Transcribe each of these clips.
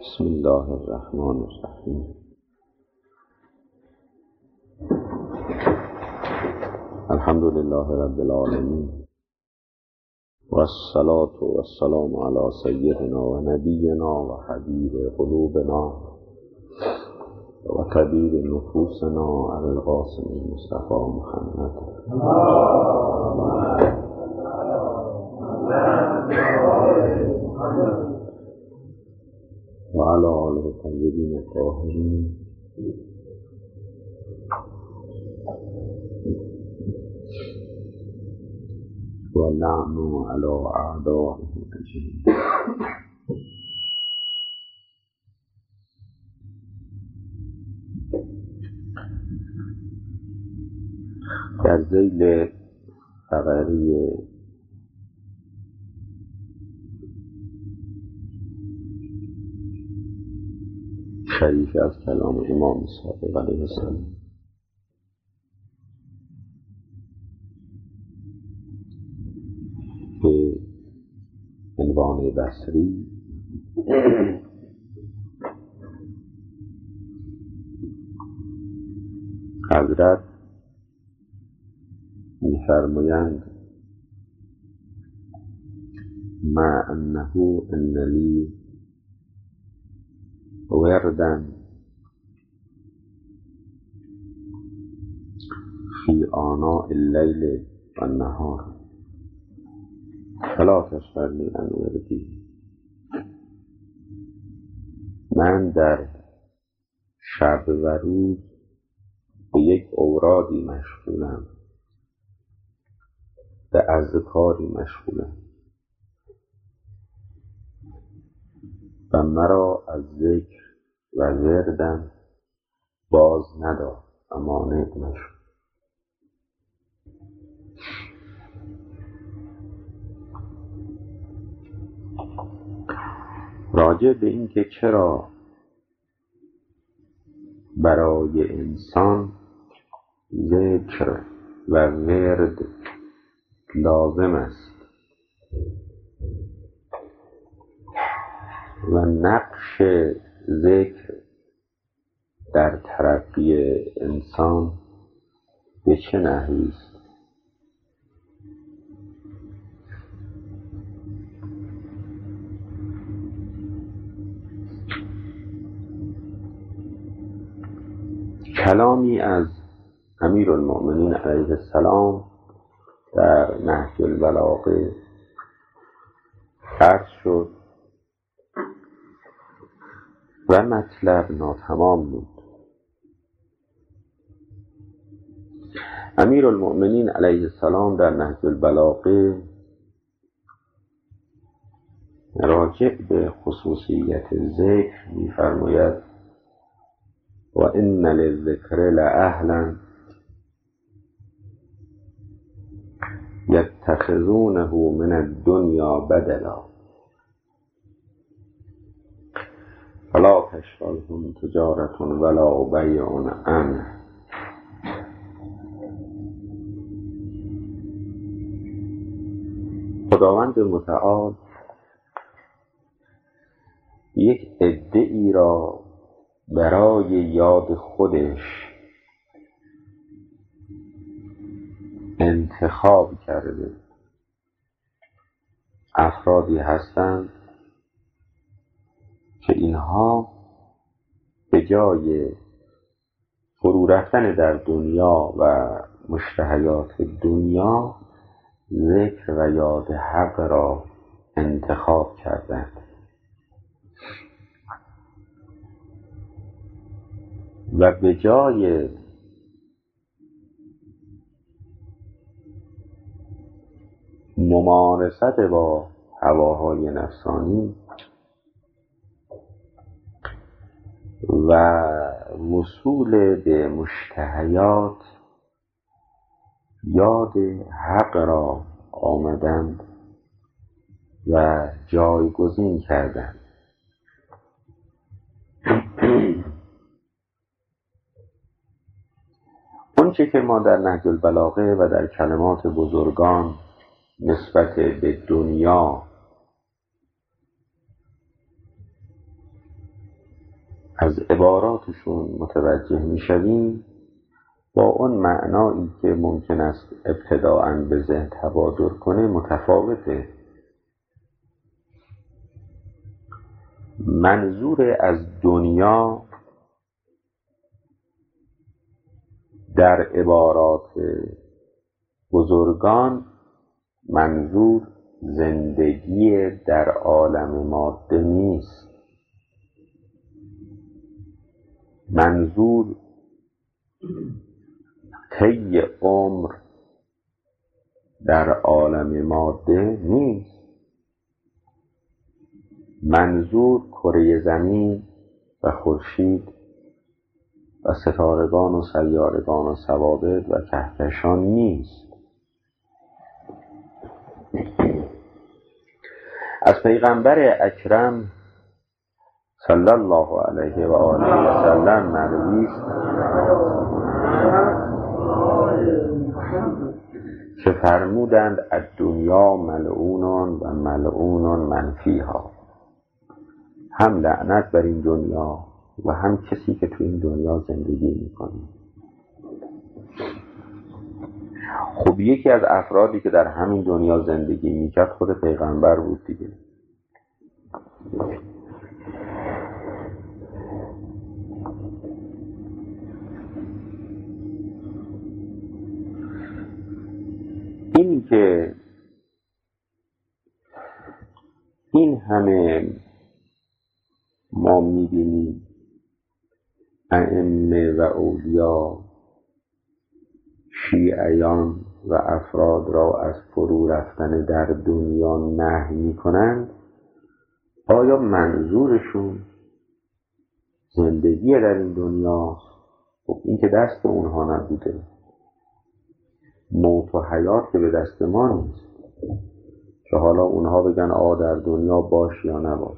بسم الله الرحمن الرحیم. الحمد لله رب العالمین و الصلاة و السلام علی سیدنا و نبینا و حبیب قلوبنا و طبیب نفوسنا ابی القاسم المصطفى محمد و علی آله الطیبین الطاهرین و لعن علی اعدائهم اجمعین. در ذیل فقره شریف از کلام امام صادق علیه السلام به عنوان بصری حضرت می‌فرمایند ما انه ان لی وردا فی آناء اللیل و النهار فلا تشغلنی عن وردی. من در شب و روز به یک اورادی مشغولم، به اذکاری مشغولم و مرا از ذکر و وردم باز ندار و مانع نشو. راجع به این که چرا برای انسان ذکر و ورد لازم است و نقش ذکر در ترقی انسان به چه نحوی است، کلامی از امیرالمؤمنین علیه السلام در نهج البلاغه عرض شد و مطلب ناتمام بود. امیرالمؤمنین علیه السلام در نهج البلاغه راجع به خصوصیت ذکر می‌فرماید و ان للذکر لاهلا یتخذونه من الدنیا بدلا فلا تشغلهم تجارة ولا بیع عن. خداوند متعال یک عده‌ای را برای یاد خودش انتخاب کرده. افرادی هستند که اینها به جای فرو رفتن در دنیا و مشتهیات دنیا ذکر و یاد حق را انتخاب کردند و به جای ممارست با هواهای نفسانی و وصول به مشتهیات یاد حق را آمدند و جایگزین کردند. اون چه که ما در نهج البلاغه و در کلمات بزرگان نسبت به دنیا از عباراتشون متوجه میشویم با اون معنایی که ممکن است ابتداءً به ذهن تبادر کنه متفاوته. منظور از دنیا در عبارات بزرگان منظور زندگی در عالم ماده نیست. منظور طی عمر در عالم ماده نیست. منظور کره زمین و خورشید و ستارگان و سیارگان و ثوابت و کهکشان نیست. از پیغمبر اکرم صلی الله علیه و آله و سلم مروی است که فرمودند الدنیا ملعون و ملعون من فیها. هم لعنت بر این دنیا و هم کسی که تو این دنیا زندگی میکنه. خب یکی از افرادی که در همین دنیا زندگی میکرد خود پیغمبر بود دیگه. این که این همه ما میبینیم ائمه و اولیا شیعیان و افراد را از فرو رفتن در دنیا نهی میکنند، آیا منظورشون زندگی در این دنیاست؟ خب این که دست اونها نبوده. موت و حیات که به دست ما نیست که حالا اونها بگن در دنیا باش یا نباش.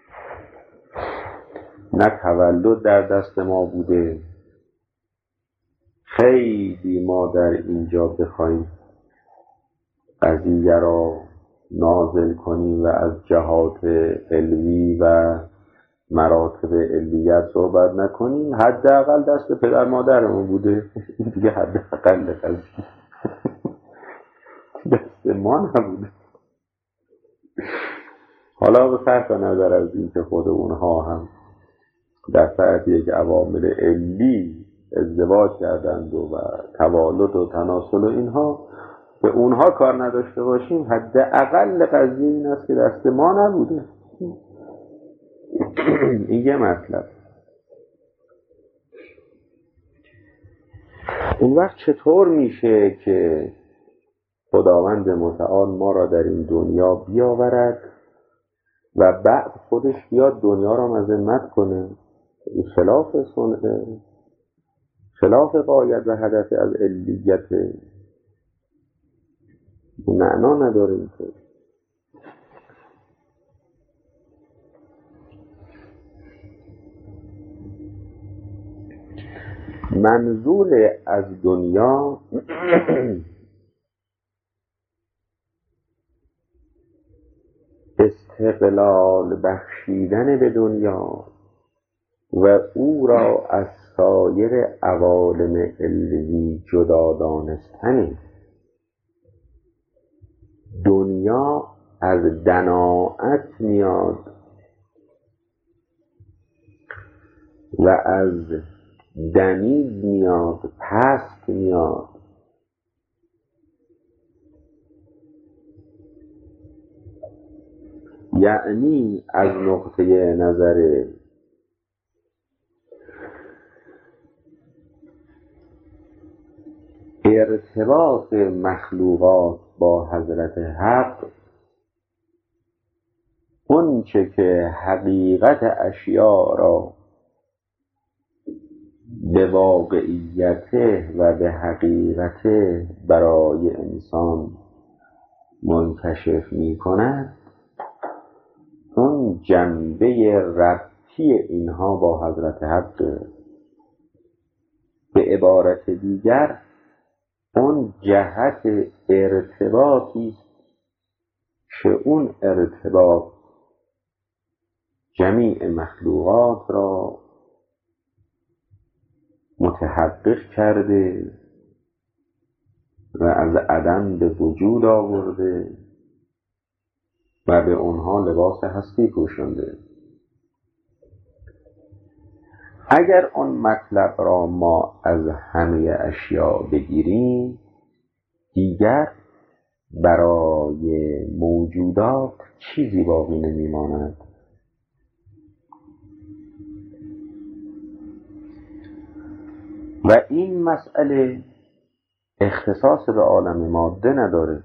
نه تولد در دست ما بوده. خیلی ما در اینجا بخوایم قضیه را نازل کنیم و از جهات علمی و مراتب علیت صحبت نکنیم، حداقل دست پدر مادرمون بوده. دیگه حداقل قضیه دست ما نبوده. حالا به صرف نظر از این که خود اونها هم در تحت یک عوامل علی ازدواج کردند و توالد و تناسل و اینها، به اونها کار نداشته باشیم، حداقل قضیه این است که دست ما نبوده. این یه مطلب. اون وقت چطور میشه که خداوند متعال ما را در این دنیا بیاورد و بعد خودش بیاد دنیا را مذمت کنه؟ این خلاف سنته، خلاف غایت و هدف از علیت. معنا نداره این که منظور از دنیا استقلال بخشیدن به دنیا و او را از سایر عوالم علوی جدا دانستنی. دنیا از دناعت میاد و از دنیز میاد، پست میاد. یعنی از نقطه نظر ارتباط مخلوقات با حضرت حق، اون چه که حقیقت اشیاء را به واقعیت و به حقیقت برای انسان منکشف می کند، اون جنبه ربطی اینها با حضرت حق. به عبارت دیگر اون جهت ارتباطی است که اون ارتباط جمیع مخلوقات را متحقق کرده و از عدم به وجود آورده و به اونها لباس هستی پوشانده. اگر اون مطلب را ما از همه اشیا بگیریم، دیگر برای موجودات چیزی باقی نمیماند. و این مسئله اختصاص به عالم ماده نداره.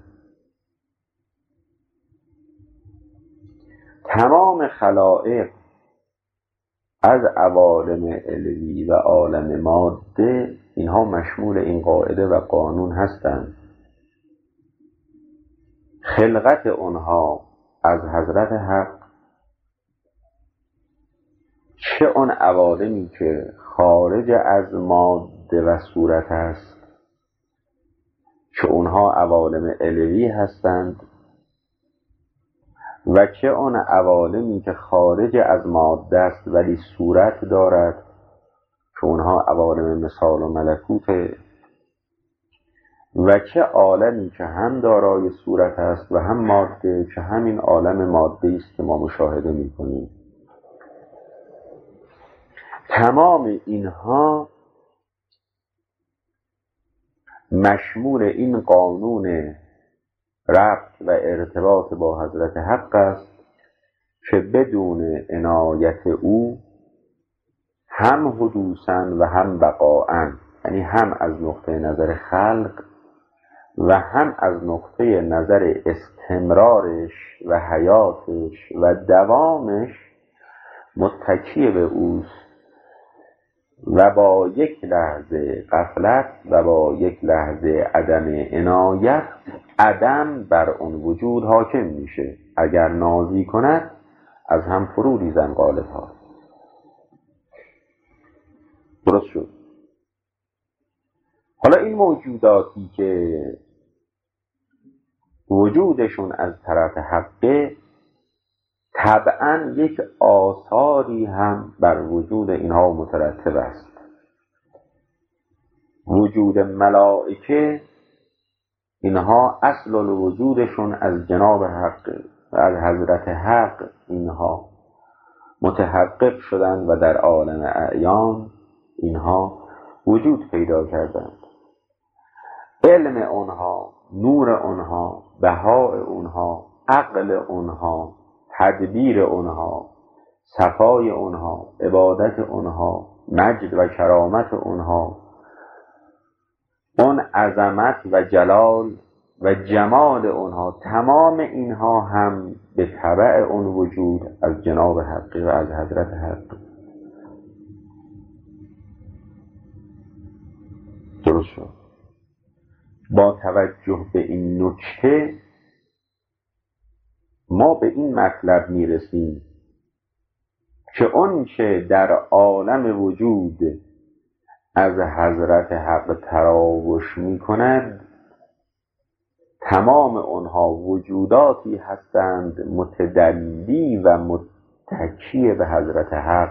تمام خلائق از عوالم علوی و عالم ماده اینها مشمول این قاعده و قانون هستند. خلقت اونها از حضرت حق، چه اون عوالمی که خارج از ماده و صورت است که اونها عوالم علوی هستند، و چه اون عوالمی که خارج از ماده است ولی صورت دارد که اونها عوالم مثال و ملکوت، و چه عالمی که هم دارای صورت است و هم ماده که همین عالم ماده است که ما مشاهده می‌کنیم. تمام اینها مشمول این قانون ربط و ارتباط با حضرت حق است که بدون عنایت او هم حدوثاً و هم بقاءاً، یعنی هم از نقطه نظر خلق و هم از نقطه نظر استمرارش و حیاتش و دوامش متکی به اوست و با یک لحظه غفلت و با یک لحظه عدم عنایت عدم بر اون وجود حاکم میشه. اگر نازی کند از هم فرو ریزن غالب ها. درست شد. حالا این موجوداتی که وجودشون از طرف حقه، طبعاً یک آثاری هم بر وجود اینها مترتب است. وجود ملائکه، اینها اصل الوجودشون از جناب حق و از حضرت حق اینها متحقق شدند و در عالم اعیان اینها وجود پیدا کردند. علم اونها، نور اونها، بهاء اونها، عقل اونها، تدبیر اونها، صفای اونها، عبادت اونها، مجد و کرامت اونها، اون عظمت و جلال و جمال اونها، تمام اینها هم به تبع اون وجود از جناب حقی و از حضرت حق. درست شد. با توجه به این نکته ما به این مطلب میرسیم که اون چه در عالم وجود از حضرت حق تراوش می کند، تمام آنها وجوداتی هستند متدلی و متکی به حضرت حق،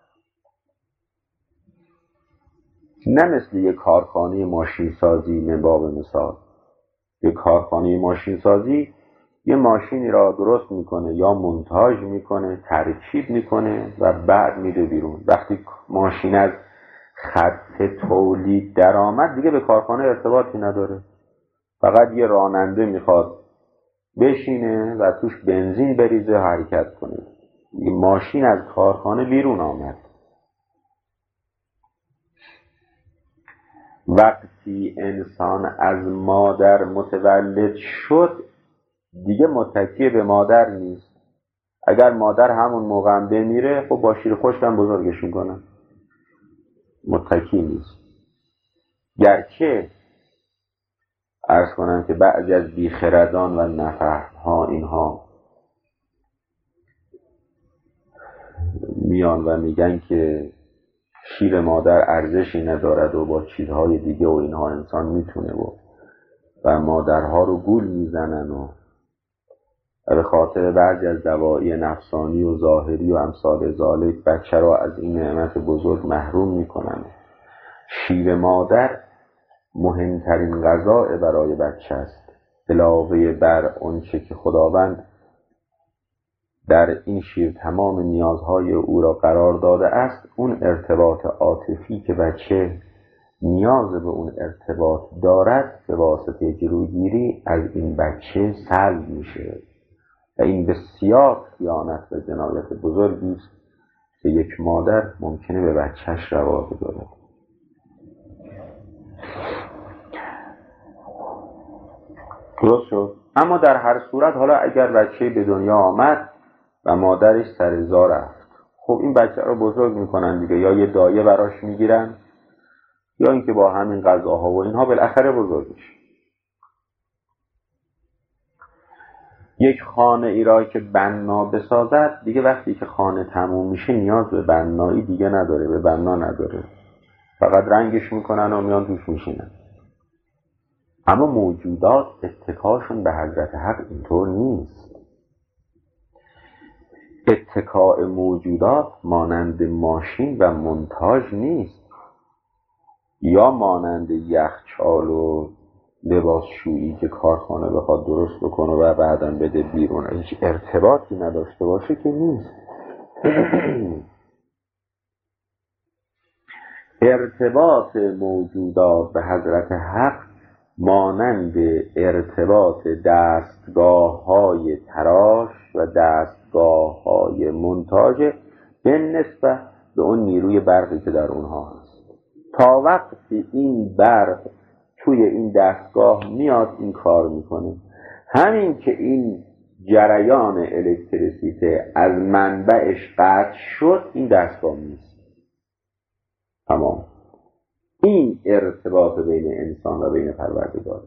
نه مثل یک کارخانه ماشین سازی. من باب مثال، یک کارخانه ماشین سازی یه ماشینی را درست میکنه یا مونتاژ میکنه، ترکیب میکنه و بعد میده بیرون. وقتی ماشین از خط تولید درآمد دیگه به کارخانه ارتباطی نداره، فقط یه راننده میخواد بشینه و توش بنزین بریزه حرکت کنه. یه ماشین از کارخانه بیرون آمد. وقتی انسان از مادر متولد شد دیگه متکی به مادر نیست. اگر مادر همون موقع هم بمیره خب با شیر خشک هم بزرگش میکنه، متکی نیست. گرچه عرض کنم که بعضی از بیخردان و نفهم ها اینها میان و میگن که شیر مادر ارزشی ندارد و با چیزهای دیگه و اینها انسان میتونه و مادرها رو گول میزنن و به خاطر بعضی از دواعی نفسانی و ظاهری و امثال ذالک بچه را از این نعمت بزرگ محروم میکنن. شیر مادر مهمترین غذا برای بچه است. علاوه بر آنچه که خداوند در این شیر تمام نیازهای او را قرار داده است، اون ارتباط عاطفی که بچه نیاز به اون ارتباط دارد به واسطه جلوگیری از این بچه سلب میشه و این بسیار خیانت و جنایت بزرگی است که یک مادر ممکنه به بچهش روا بدهد. درست شد؟ اما در هر صورت حالا اگر بچه به دنیا آمد و مادرش سر زا رفت، خب این بچه رو بزرگ میکنن دیگه، یا یه دایه براش میگیرن یا اینکه با همین غذاها و اینها بالاخره بزرگ میشه. یک خانه ای را که بنا بسازد دیگه وقتی که خانه تموم میشه نیاز به بنایی دیگه نداره، به بنا نداره، فقط رنگش میکنن و میان توش میشینن. اما موجودات اتکاشون به حضرت حق اینطور نیست. اتکاء موجودات مانند ماشین و مونتاژ نیست، یا مانند یخچال و لباسشویی که کارخانه بخواد درست بکنه و بعداً بده بیرون، هیچ ارتباطی نداشته باشه که نیست. ارتباط موجودات به حضرت حق مانند ارتباط دستگاه‌های تراش و دستگاه‌های مونتاژ به نسبت به اون نیروی برقی که در اونها هست. تا وقتی این برق توی این دستگاه میاد این کار میکنه، همین که این جریان الکتریسیته از منبعش قطع شد این دستگاه نیست. تمام. این ارتباط بین انسان و بین پروردگار.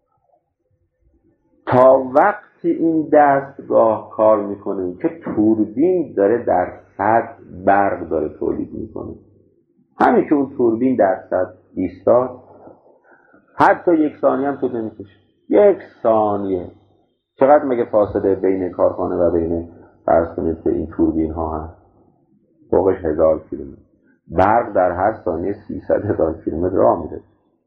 تا وقتی این دستگاه کار میکنه که توربین داره در سد برق داره تولید میکنه، همین که اون توربین در سد ایستاد حتی یک ثانیه هم طول نمیکشه. یک ثانیه چقدر مگه فاصله بین کارخانه و بین فرض کنید که این توربین ها هست؟ فوقش 1000 کیلومتر. برق در هر ثانیه 300,000 کیلومتر راه میره.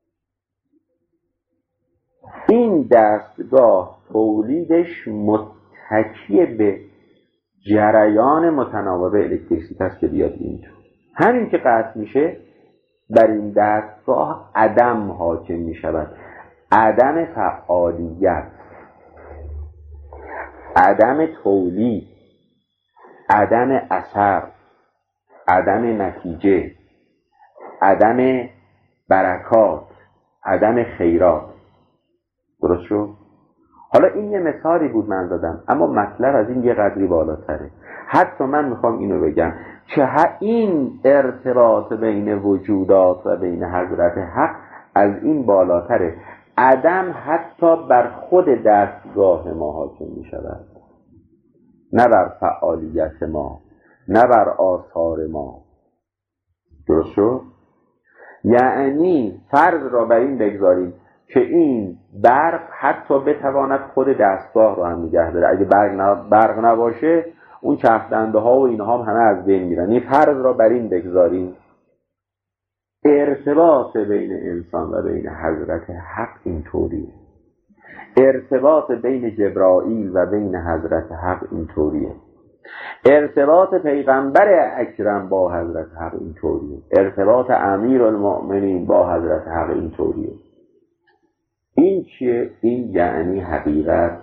این دستگاه تولیدش متکی به جریان متناوب الکتریسیته است که بیاد اینجا. همین که قطع میشه بر این دستگاه عدم حاکم میشود، عدم فعالیت، عدم تولید، عدم اثر، عدم نتیجه، عدم برکات، عدم خیرات. درست شد؟ حالا این یه مثالی بود من دادم، اما مطلب از این یه قدری بالاتره. حتی من میخوام اینو بگم که این ارتباط بین وجودات و بین حضرت حق از این بالاتره. عدم حتی بر خود دستگاه ما حاکم میشود، نه بر فعالیت ما، نه بر آثار ما. درست شد؟ یعنی فرض را بر این بگذاریم که این برق حتی بتواند خود دستگاه رو هم نگه داره. اگه برق نباشه اون چرخدنده ها و اینها هم همه از بین میرن. این فرض را بر این بگذاریم ارتباط بین انسان و بین حضرت حق اینطوریه. ارتباط بین جبرائیل و بین حضرت حق اینطوریه. ارتباط پیغمبر اکرم با حضرت حق اینطوریه. ارتباط امیرالمؤمنین با حضرت حق اینطوریه. این چیه؟ این یعنی حقیقت،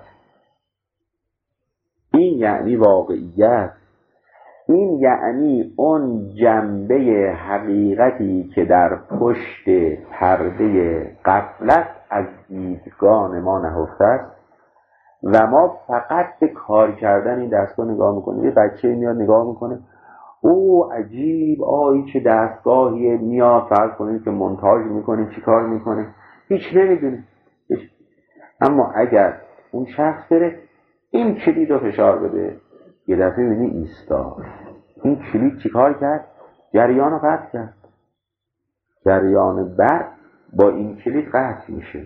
این یعنی واقعیت، این یعنی اون جنبه حقیقتی که در پشت پرده غفلت از دیدگان ما نهفته است و ما فقط به کار کردن این دستگاه نگاه میکنیم. یه بچه میاد نگاه میکنه، او عجیب، این چه دستگاهیه، میاد فرض کنید که مونتاژ میکنه، چی کار میکنه، هیچ نمیدونه. اما اگر اون شخص بره این کلید رو فشار بده، یه دفعه میبینی ایستاد. این کلید چی کار کرد؟ جریان رو قطع کرد. جریان برق با این کلید قطع میشه.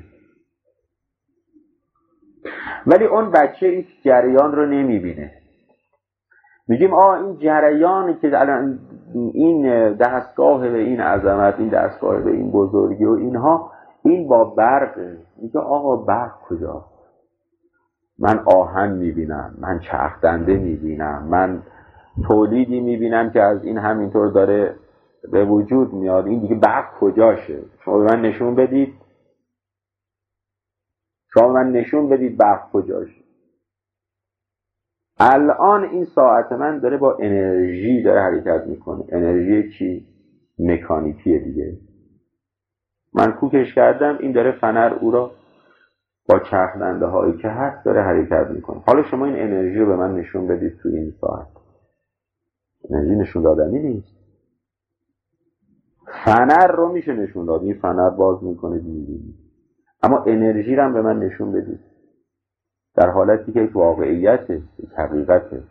ولی اون بچه این جریان رو نمیبینه. میگیم این جریانی که الان این دستگاه به این عظمت، این دستگاه به این بزرگی و اینها، این با برق میگه آقا برق کجا؟ من آهن میبینم، من چرخ دنده میبینم، من تولیدی میبینم که از این همینطور داره به وجود میاد، این دیگه برق کجاشه؟ شما به من نشون بدید، شما به من نشون بدید برق کجاشه. الان این ساعت من داره با انرژی داره حرکت میکنه. انرژی چی؟ مکانیکی دیگه. من کوکش کردم، این داره فنر او را با چرخ دنده هایی که هست داره حرکت میکنه. حالا شما این انرژی رو به من نشون بدید توی این ساعت. انرژی نشون دادنی نیست. فنر رو میشه نشون داد، این فنر باز میکنه میبینید، اما انرژی رو هم به من نشون بدید در حالتی که یک واقعیته، یک حقیقته.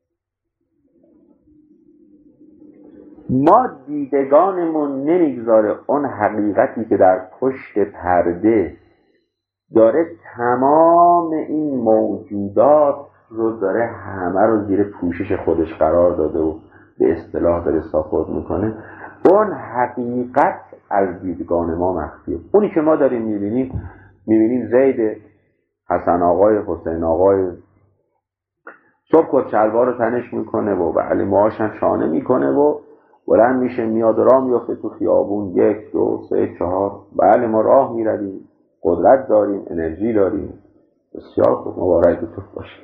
ما دیدگانمون نمیگذاره اون حقیقتی که در پشت پرده داره تمام این موجودات رو داره همه رو زیر پوشش خودش قرار داده و به اصطلاح داره ساپورت میکنه، اون حقیقت از دیدگان ما مخفیه. اونی که ما داریم میبینیم زید، حسن آقای، حسین آقای صبح کت شلوار رو تنش میکنه و بله موهاشم شانه میکنه و بلند میشه میاد و راه میفته تو خیابون، 1 2 3 4. بله ما راه میرویم، قدرت داریم، انرژی داریم. بسیار خوب، مبارکتون باشه.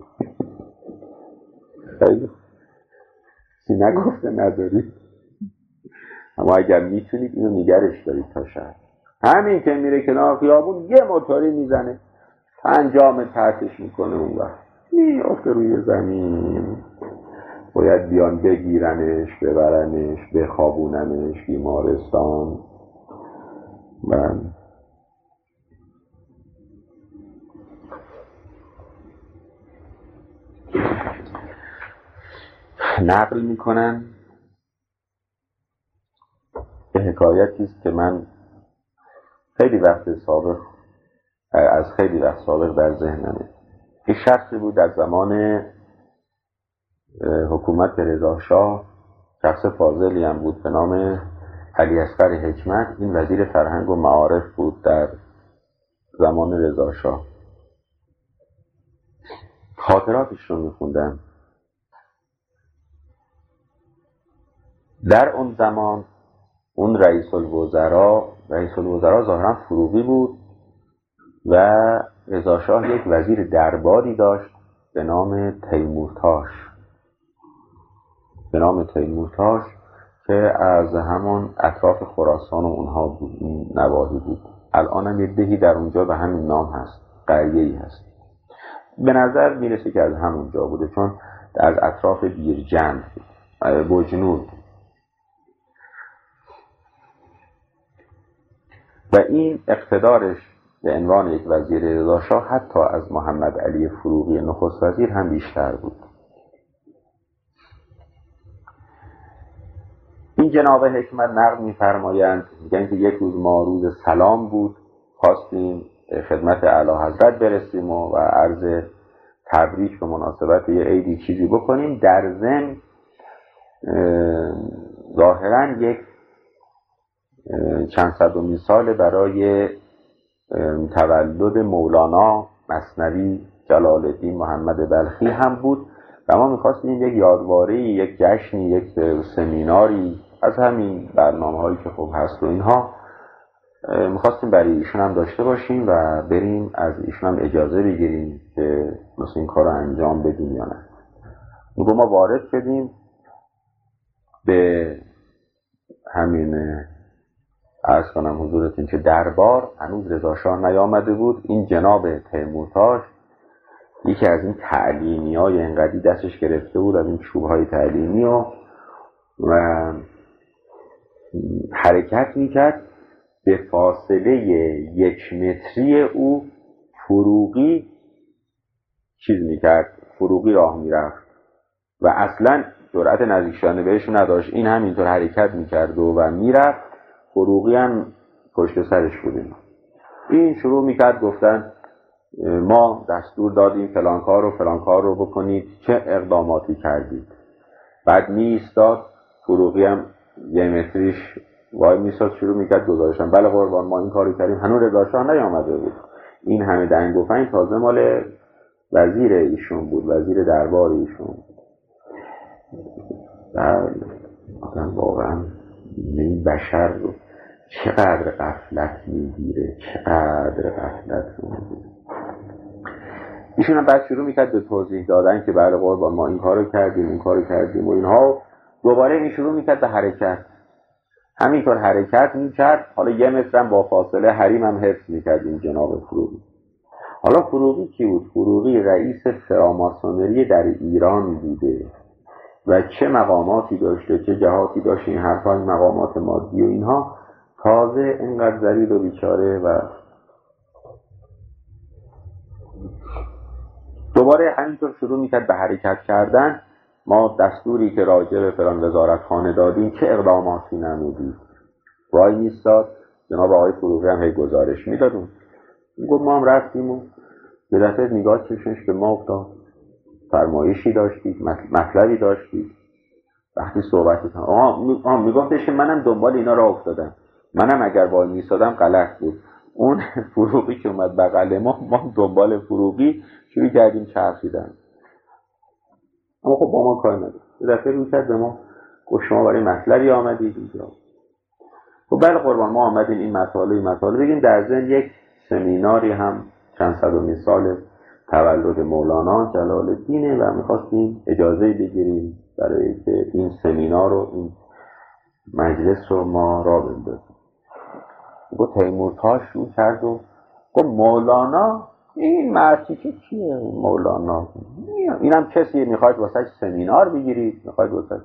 خیلی چی نگفته نداری، اما اگر میتونید اینو نگرش دارید تا شهر. همین که میره کنار خیابون یه موتوری میزنه، 5 تحتش میکنه، اون وقت میافته روی زمین. باید بیان بگیرنش، ببرنش، بخوابوننش بیمارستان. من نقل میکنن به حکایتی است که من خیلی وقت سابق در ذهنمه. این شخصی بود در زمان حکومت رضا شاه، شخص فاضلی هم بود به نام علیاصغر حکمت. این وزیر فرهنگ و معارف بود در زمان رضا شاه. خاطراتش رو میخوندم. در اون زمان اون رئیس الوزراء ظاهرا فروغی بود و رضا شاه یک وزیر درباری داشت به نام تیمورتاش که از همون اطراف خراسان و اونها بود، نواحی بود. الان هم یه دهی در اونجا به همین نام هست، قریه‌ای هست. به نظر میرسه که از همونجا بوده، چون از اطراف بیرجند بجنود. و این اقتدارش به عنوان یک وزیر رضا شاه حتی از محمد علی فروغی نخست وزیر هم بیشتر بود. این جناب حکمت نقل می‌فرمایند، میگن که یک روز ما روز سلام بود، خواستیم خدمت اعلی حضرت برسیم و عرض تبریک به مناسبت یه عیدی چیزی بکنیم. در ضمن ظاهراً یک چند صدمین سال برای تولد مولانا مثنوی جلال الدین محمد بلخی هم بود و ما می‌خواستیم یک یادواری، یک جشنی، یک سمیناری از همین برنامه‌هایی که خوب هست و اینها می‌خواستیم برای ایشون هم داشته باشیم و بریم از ایشون هم اجازه بگیریم که مثلا این کار رو انجام بدیم یا نه. میگه ما وارد شدیم به همین عرض کنم حضورتون که دربار هنوز رضا شاه نیامده بود. این جناب تیمورتاش یکی از این تعلیمی‌های انقدی دستش گرفته بود، از این چوب‌های تعلیمی و حرکت میکرد. به فاصله 1 متری او فروغی راه میرفت و اصلا جرأت نزدیک شدن بهش نداشت. این همینطور حرکت میکرد و میرفت، فروغی هم پشت سرش بودیم. این شروع میکرد گفتن ما دستور دادیم فلان کار رو بکنید، چه اقداماتی کردید؟ بعد می ایستاد فروغی هم یه متریش وای میساد شروع میکرد گزارشن، بله قربان ما این کاری کردیم، هنوز رضا شاه نیامده بود. این همه دنگ و فنگ تازه مال وزیر ایشون بود، وزیر دربار ایشون. آدم واقعا این بشر رو چقدر غفلت میگیره، چقدر غفلت میگیره. ایشون هم بعد شروع میکرد به توضیح دادن که بله قربان ما این کارو کردیم اون کارو کردیم و اینها. دوباره این شروع میکرد به حرکت، همینطور حرکت میکرد. حالا یه مترم با فاصله حریم هم حفظ میکرد این جناب فروغی. حالا فروغی کی بود؟ فروغی رئیس فراماسونری در ایران بوده و چه مقاماتی داشته، چه جهاتی داشته، این حرفای مقامات مادی و اینها. تازه اینقدر ذلیل و بیچاره و دوباره همینطور شروع میکرد به حرکت کردن. ما دستوری که راجع به فلان وزارتخانه دادیم چه اقداماتی نمودید. وای میستاد، جناب آقای فروغی هم هی گزارش میدادون. گفت ما هم رفتیم و یه دفعه نگاه چشمش به ما افتاد، فرمایشی داشتید، مطلبی داشتید. وقتی صحبت میگفتش که منم دنبال اینا را افتادم، منم اگر وای میستادم غلط بود. اون فروغی که اومد بغل ما دنبال فروغی شروع کردیم چرخیدن. اما خب با ما کار نداشت. یه دفعه روی کرد به ما، گفت شما برای مطلبی آمدید اینجا. خب بله قربان ما آمدیم این مطالب بگیم. در ضمن یک سمیناری هم چند صدمین سال تولد مولانا جلال الدینه و میخواستیم اجازه بگیریم برای که این سمینار و این مجلس رو ما را بندازیم. گفت تیمورتاش رو کرد و گفت مولانا این مرتی که کیه مولانا؟ اینم کسی میخواید واسه سمینار بگیرید، میخواید واسه.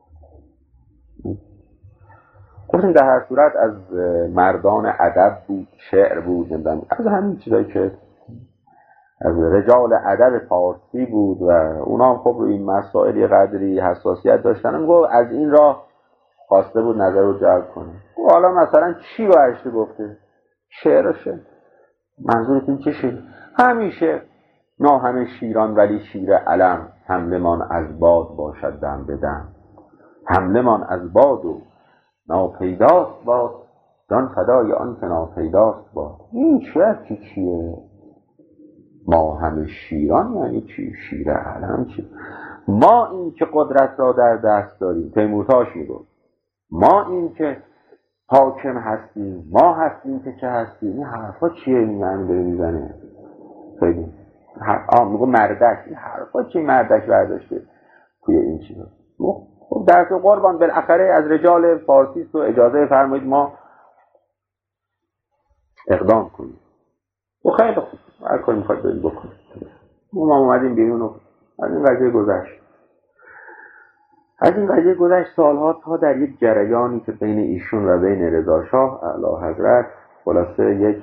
گفتیم در هر صورت از مردان ادب بود، شعر بود، نمیدونم از همین چیزایی که از رجال ادب فارسی بود و اونا هم خب روی این مسائل یه قدری حساسیت داشتن. گفت از این راه خواسته بود نظر رو جلب کنه. حالا مثلا چی برش گفته؟ شعرشه. منظورتون چه شعر؟ همیشه همه شیران ولی شیر علم، حملمان از باد باشد دم به دم. حملمان از باد و ناپیداست باد، جان فدای آن که ناپیداست باد. این شعر چیه؟ ما همه شیران یعنی چی؟ شیر علم چی؟ ما این که قدرت را در دست داریم، تیمورتاش میگفت ما این که حاکم هستیم، ما هستیم که چه هستیم. این حرفا چیه؟ این یعنی داره میزنه خیلی میگو مردک. این حرفا چی مردک برداشته توی این چیزا؟ خب در تو قربان بالاخره از رجال فارسی تو اجازه فرمایید ما اقدام کنیم. و خیلی خوب هر کاری میخواید بریم بکنیم. ما اومدیم بیرون و از این قضیه گذشت. سالها تا در یک جریانی که بین ایشون و بین رضا شاه اعلی حضرت خلاصه یک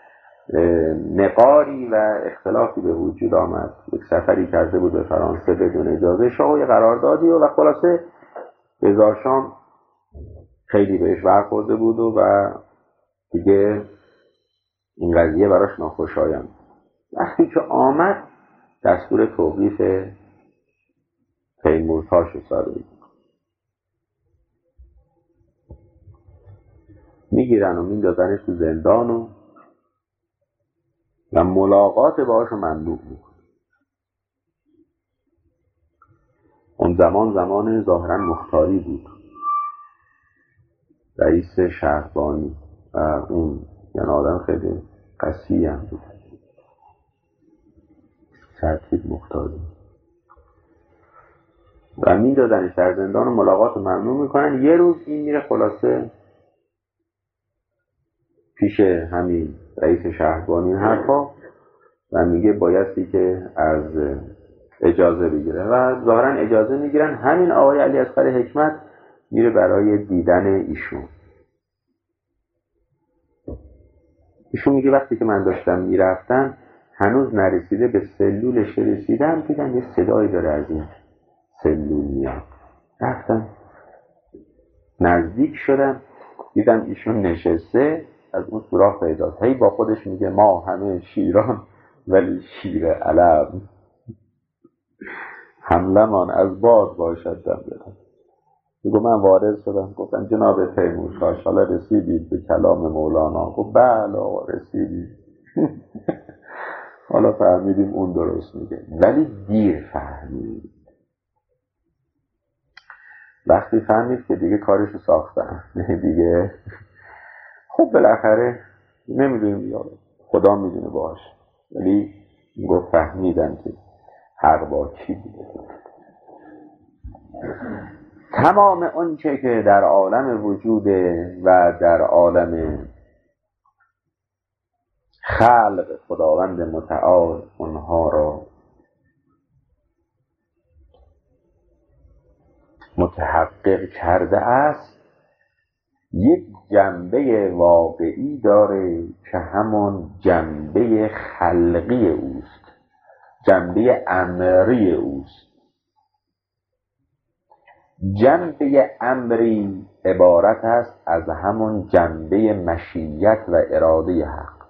نقاری و اختلافی به وجود آمد. یک سفری کرده بود به فرانسه بدون اجازه شاه و یک قراردادی و خلاصه رضا شاه خیلی بهش برخورده بود و دیگه این قضیه براش ناخوشایند. وقتی که آمد دستور توقیف تیمورتاش رو صادر میگیرن و میندازنش تو زندان و ملاقات باهاش ممنوع میکنه. اون زمان ظاهرا مختاری بود، رئیس شهربانی و اون یعنی آدم خیلی قسی هم بود، ترتیب مختاری و میدادنش در زندان و ملاقات ممنوع میکنن. یه روز این میره خلاصه پیش همین رئیس شهربانی حرفا و میگه بایستی که از اجازه بگیره و ظاهرا اجازه میگیرن. همین آقای علیاصغر حکمت میره برای دیدن ایشون میگه وقتی که من داشتم میرفتم هنوز نرسیده به سلولش رسیدم، دیدم یه صدایی داره از این سلول میاد. رفتم نزدیک شدم دیدم ایشون نشسته، از اون سوراخ پیداست. هی با خودش میگه ما همه شیران ولی شیر علم، حملمان از باد باشد دم بدم. میگو من وارد شدم، گفتم جناب تیمورشاه حالا رسیدید به کلام مولانا؟ گفت بله آقا رسیدید. حالا فهمیدیم اون درست میگه، ولی دیر فهمید. وقتی فهمید که دیگه کارشو ساختن دیگه خب بالاخره نمیدونیم یا خدا میدونه باش، ولی گفت فهمیدن که حق با کی بوده. تمام اونچه که در عالم وجوده و در عالم خلق خداوند متعال اونها را متحقق کرده است، یک جنبه واقعی داره که همون جنبه خلقی اوست، جنبه امری اوست. جنبه امری عبارت است از همون جنبه مشیت و اراده حق.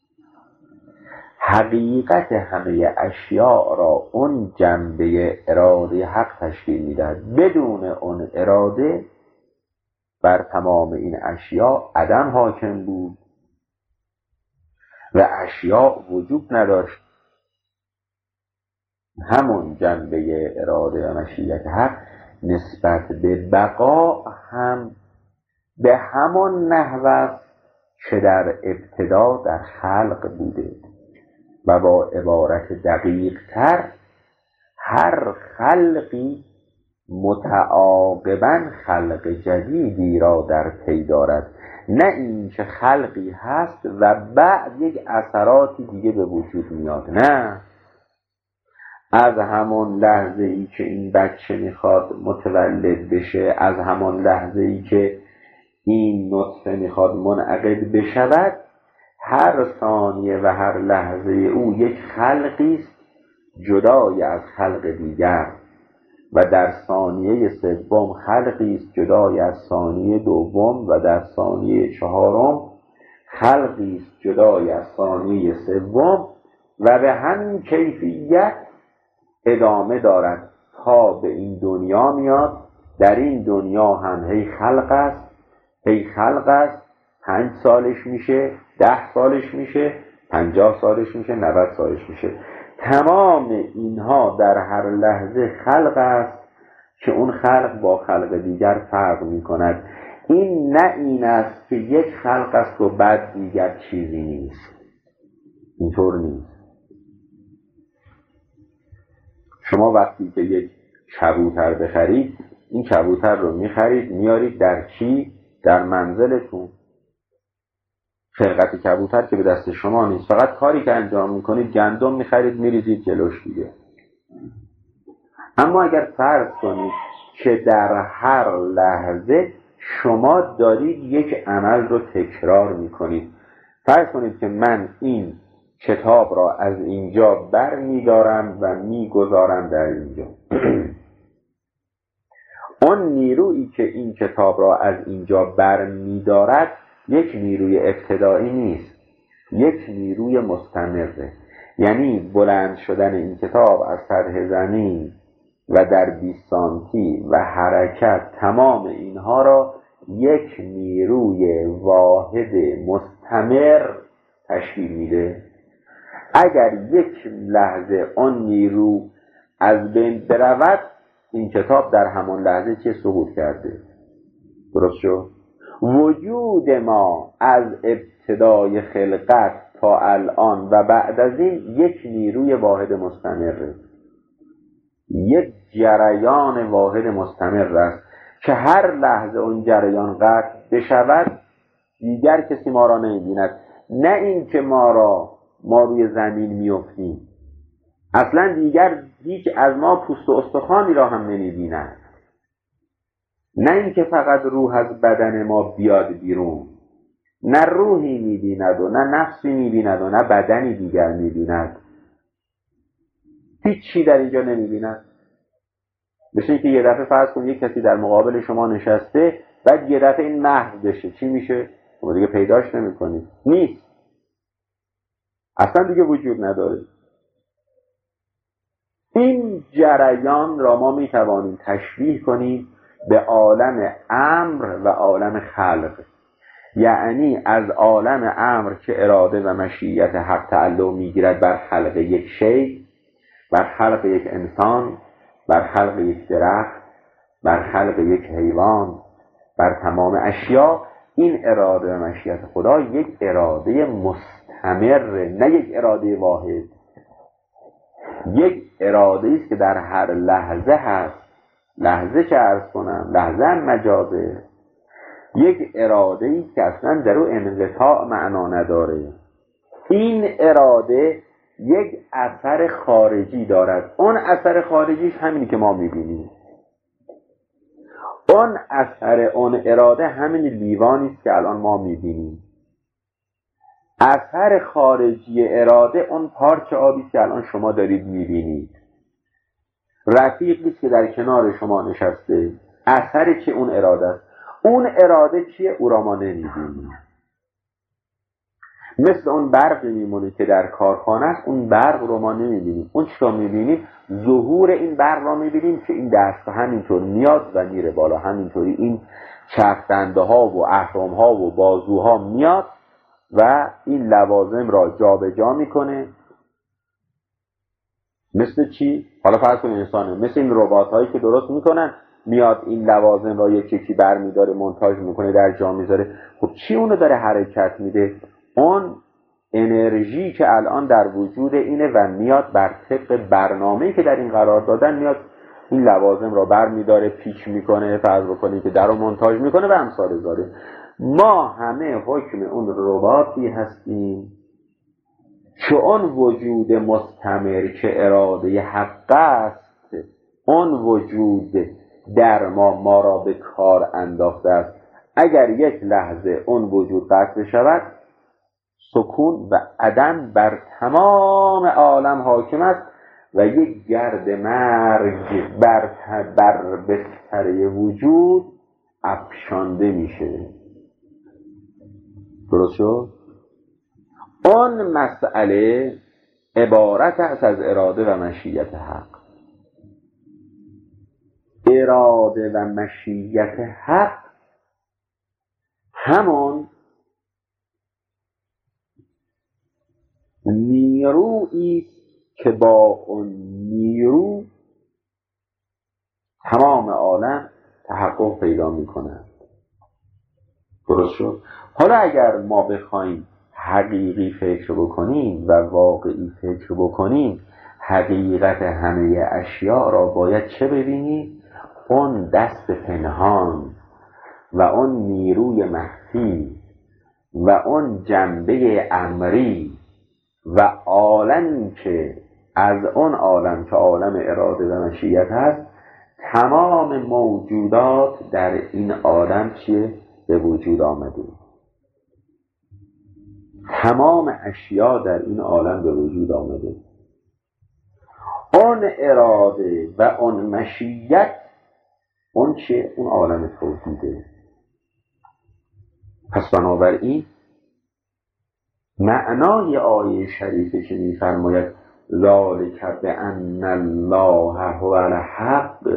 حقیقت همه اشیاء را اون جنبه اراده حق تشکیل میدهد. بدون اون اراده بر تمام این اشیاء عدم حاکم بود و اشیاء وجود نداشت. همون جنبه اراده و مشیت حق نسبت به بقا هم به همون نحو که در ابتدا در خلق بوده و با عبارت دقیق تر هر خلقی متعاقباً خلق جدیدی را در پی دارد، نه اینکه خلقی هست و بعد یک اثراتی دیگه به وجود میاد. نه، از همون لحظه ای که این بچه میخواد متولد بشه، از همون لحظه ای که این نطفه میخواد منعقد بشود، هر ثانیه و هر لحظه او یک خلقی است جدای از خلق دیگر و در ثانیه سوم خلقی است جدای از ثانیه دوم و در ثانیه چهارم خلقی است جدای از ثانیه سوم و به همین کیفیت ادامه دارد تا به این دنیا میاد. در این دنیا هم هی خلق است، هی خلق است. 5 سالش میشه، 10 سالش میشه، 50 سالش میشه، 90 سالش میشه. تمام اینها در هر لحظه خلق است که اون خلق با خلق دیگر فرق میکند. این نه این است که یک خلق است و بعد دیگر چیزی نیست. اینطور نیست. شما وقتی که یک کبوتر بخرید، این کبوتر رو میخرید میارید در چی؟ در منزلتون. خلقت کبوتر که به دست شما نیست، فقط کاری که انجام میکنید گندم میخرید میریزید جلوش دیگه. اما اگر فرض کنید که در هر لحظه شما دارید یک عمل رو تکرار میکنید، فرض کنید که من این کتاب را از اینجا بر میدارم و میگذارم در اینجا. اون نیرویی که این کتاب را از اینجا بر میدارد یک نیروی ابتدایی نیست، یک نیروی مستمره. یعنی بلند شدن این کتاب از سطح زمین و در 20 سانتی و حرکت، تمام اینها را یک نیروی واحد مستمر تشکیل میده. اگر یک لحظه آن نیرو از بین برود، این کتاب در همان لحظه چه سقوط کرده. درست شد؟ وجود ما از ابتدای خلقت تا الان و بعد از این یک نیروی واحد مستمره، یک جریان واحد مستمر است که هر لحظه اون جریان قطع بشود دیگر کسی ما را نمی‌بیند. نه این که ما روی زمین میافتیم، اصلا دیگر هیچ از ما پوست و استخوانی را هم نمی‌بیند. نه اینکه فقط روح از بدن ما بیاد بیرون، نه روحی می‌بیند و نه نفسی می‌بیند و نه بدنی دیگر می‌بیند. هیچ چی در اینجا نمی‌بیند. مثل که یه دفعه فرض کن یک کسی در مقابل شما نشسته، بعد یه دفعه این محو بشه، چی میشه؟ شما دیگه پیداش نمی‌کنید، نیست، اصلا دیگه وجود نداره. این جریان را ما میتوانیم تشبیه کنیم به عالم امر و عالم خلق. یعنی از عالم امر که اراده و مشیت حق تعلق میگیرد بر خلق یک شی، بر خلق یک انسان، بر خلق یک درخت، بر خلق یک حیوان، بر تمام اشیا، این اراده و مشیت خدا یک اراده مستمر، نه یک اراده واحد، یک اراده است که در هر لحظه هست. لحظه چه عرض کنم، لحظه هم مجازه، یک اراده ای که اصلا در او انقطاع معنا نداره. این اراده یک اثر خارجی دارد، اون اثر خارجیش همینی که ما میبینیم. اون اثر اون اراده همین لیوانی است که الان ما میبینیم. اثر خارجی اراده اون پارچه آبی که الان شما دارید میبینید. رفیقی که در کنار شما نشسته، اثر چه اون اراده است. اون اراده چیه؟ او را ما نمیبینیم. مثل اون برق میمونه که در کارخانه است، اون برق رو ما نمیبینیم. اون چی رو میبینیم؟ ظهور این برق را میبینیم که این دست همینطور میاد و میره بالا، همینطوری این چرخدنده ها و اهرم ها و بازوها میاد و این لوازم را جابجا میکنه. مثل چی؟ حالا فرض کنید انسانه، مثل این ربات هایی که درست میکنن، میاد این لوازم را یک یکی برمیداره، مونتاژ میکنه، در جا میذاره. خب چی اونو داره حرکت میده؟ اون انرژی که الان در وجود اینه و میاد بر طبق برنامه‌ای که در این قرار دادن، میاد این لوازم را برمیداره، پیچ میکنه، فرض بکنید که در رو مونتاژ میکنه و امثال ذالک. ما همه حکم اون رباطی هستیم که اون وجود مستمر که اراده حق است، اون وجود در ما را به کار انداخته است. اگر یک لحظه اون وجود قطع شود، سکون و عدم بر تمام عالم حاکم است و یک گرد مرگ بر بستر وجود افشانده میشه. درست شد؟ اون مسئله عبارت است از اراده و مشیت حق. اراده و مشیت حق همون نیرویی که با اون نیرو تمام عالم تحقق پیدا میکنه. درست شد؟ حالا اگر ما بخوایم حقیقی فکر بکنیم و واقعی فکر بکنیم، حقیقت همه اشیاء را باید چه ببینیم؟ اون دست پنهان و اون نیروی مخفی و اون جنبه امری و عالمی که از اون عالم که عالم اراده و مشیت هست، تمام موجودات در این عالم چیه؟ به وجود آمده. تمام اشیا در این عالم به وجود آمده. اون اراده و اون مشیت، اون چیه؟ اون عالم توحیده. پس بنابراین معنای آیه شریفه که می‌فرماید ذالک بأن الله هو الحق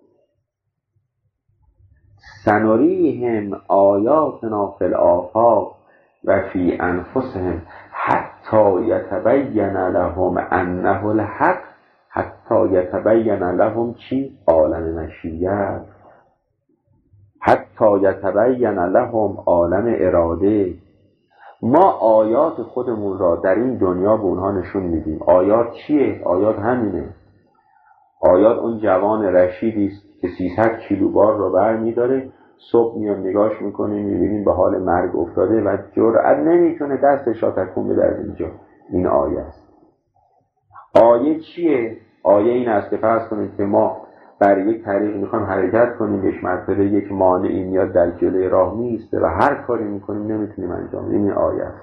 سنریهم آیاتنا فی الآفاق و فی انفسهم حتی یتبین لهم انه الحق. حتی یتبین لهم چی؟ عالم مشیت. حتی یتبین لهم عالم اراده. ما آیات خودمون را در این دنیا به اونها نشون میدیم. آیات چیه؟ آیات همینه. آیات اون جوان رشیدی است که 300 کیلو بار را بر میداره، صبح میاد نگاش میکنیم میبینیم به حال مرگ افتاده و جرأت نمیتونه دستش را تکون بده از اینجا. این آیه است. آیه چیه؟ آیه این است که فرض کنید که ما بر یک طریق میخوایم حرکت کنیم، یک مرتبه یک مانعی میاد در جلوی راه میسته و هر کاری میکنیم نمیتونیم انجام بدیم. این آیه است.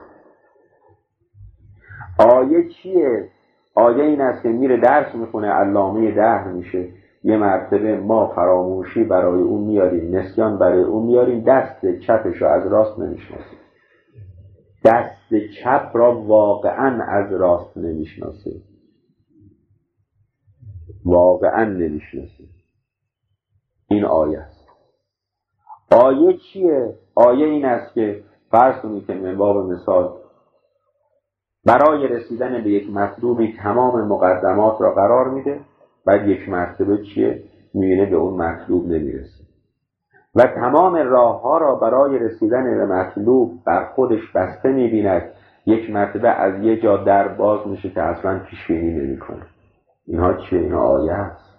آیه چیه؟ آیه این است که میره درس میخونه، علامه دهر میشه، یه مرتبه ما فراموشی برای اون میاریم، نسیان برای اون میاریم، دست چپش رو از راست نمیشناسیم. دست چپ را واقعا از راست نمیشناسه. واقعا نمیشناسه. این آیه است. آیه چیه؟ آیه این است که فرض کنید که من باب مثال برای رسیدن به یک مطلوبی تمام مقدمات را قرار میده، بعد یک مرتبه چیه؟ میبینه به اون مطلوب نمیرسه و تمام راه ها را برای رسیدن به مطلوب بر خودش بسته میبیند، یک مرتبه از یه جا در باز میشه که اصلا پیش بینی نمیکنه. اینها چیه؟ اینا آیه است.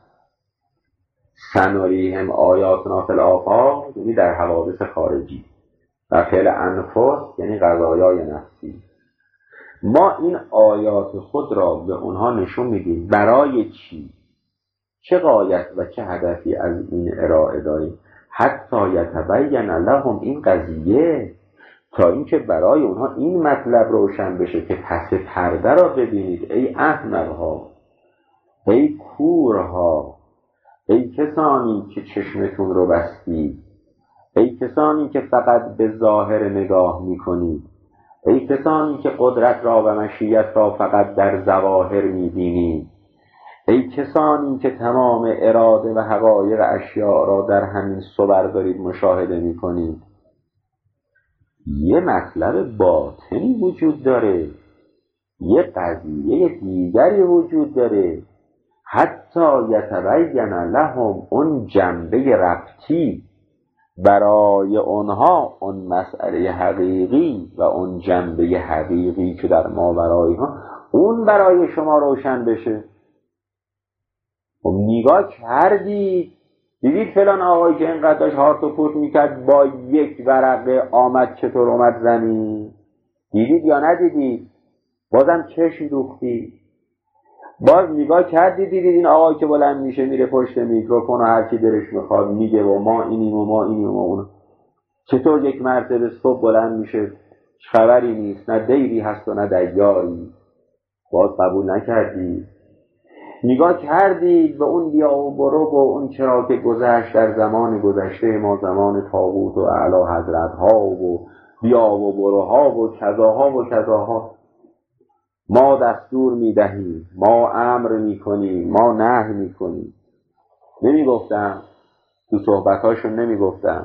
سنریهم آیاتنا فی الآفاق یعنی در حوادث خارجی، در فعل انفس یعنی قضایای نفسی. ما این آیات خود را به اونها نشون میدیم. برای چی؟ چه غایت و چه هدفی از این ارائه داریم؟ حتی یتبین لهم، این قضیه تا اینکه برای اونها این مطلب روشن بشه که پس پرده را ببینید. ای احمقها، ای کورها، ای کسانی که چشمتون رو بستید، ای کسانی که فقط به ظاهر نگاه میکنید، ای کسانی که قدرت را و مشیت را فقط در ظواهر میبینید، ای کسانی که تمام اراده و حقایق اشیاء را در همین صور دارید مشاهده میکنید، یه مطلب باطنی وجود داره، یه قضیه دیگری وجود داره. حتی یتبین لهم، اون جنبه ربطی برای اونها، اون مسئله حقیقی و اون جنبه حقیقی که در ما برای ها، اون برای شما روشن بشه. خب نگاه کردید دیدید فلان آقایی که اینقدر داشت هارت و پورت میکرد با یک ورقه آمد چطور اومد زمین؟ دیدید یا ندیدید؟ بازم چشم دوختی. باز نگاه کردید دیدید این آقایی که بلند میشه میره پشت میکروفون و هر کی دلش میخواد میگه و ما اینیم و ما اینیم و اون. چطور یک مرتبه صبح بلند میشه خبری نیست، نه دیری هست و نه دیاری؟ باز قبول نکردید. نگاه کردید به اون بیا و برو و اون چرا که گذشت در زمان گذشته ما، زمان طاغوت و اعلی حضرت ها و بیا و بروها و کذاها و کذاها. ما دستور میدهیم، ما امر میکنیم، ما نهی میکنیم. نمیگفتم تو صحبتاشون، نمیگفتم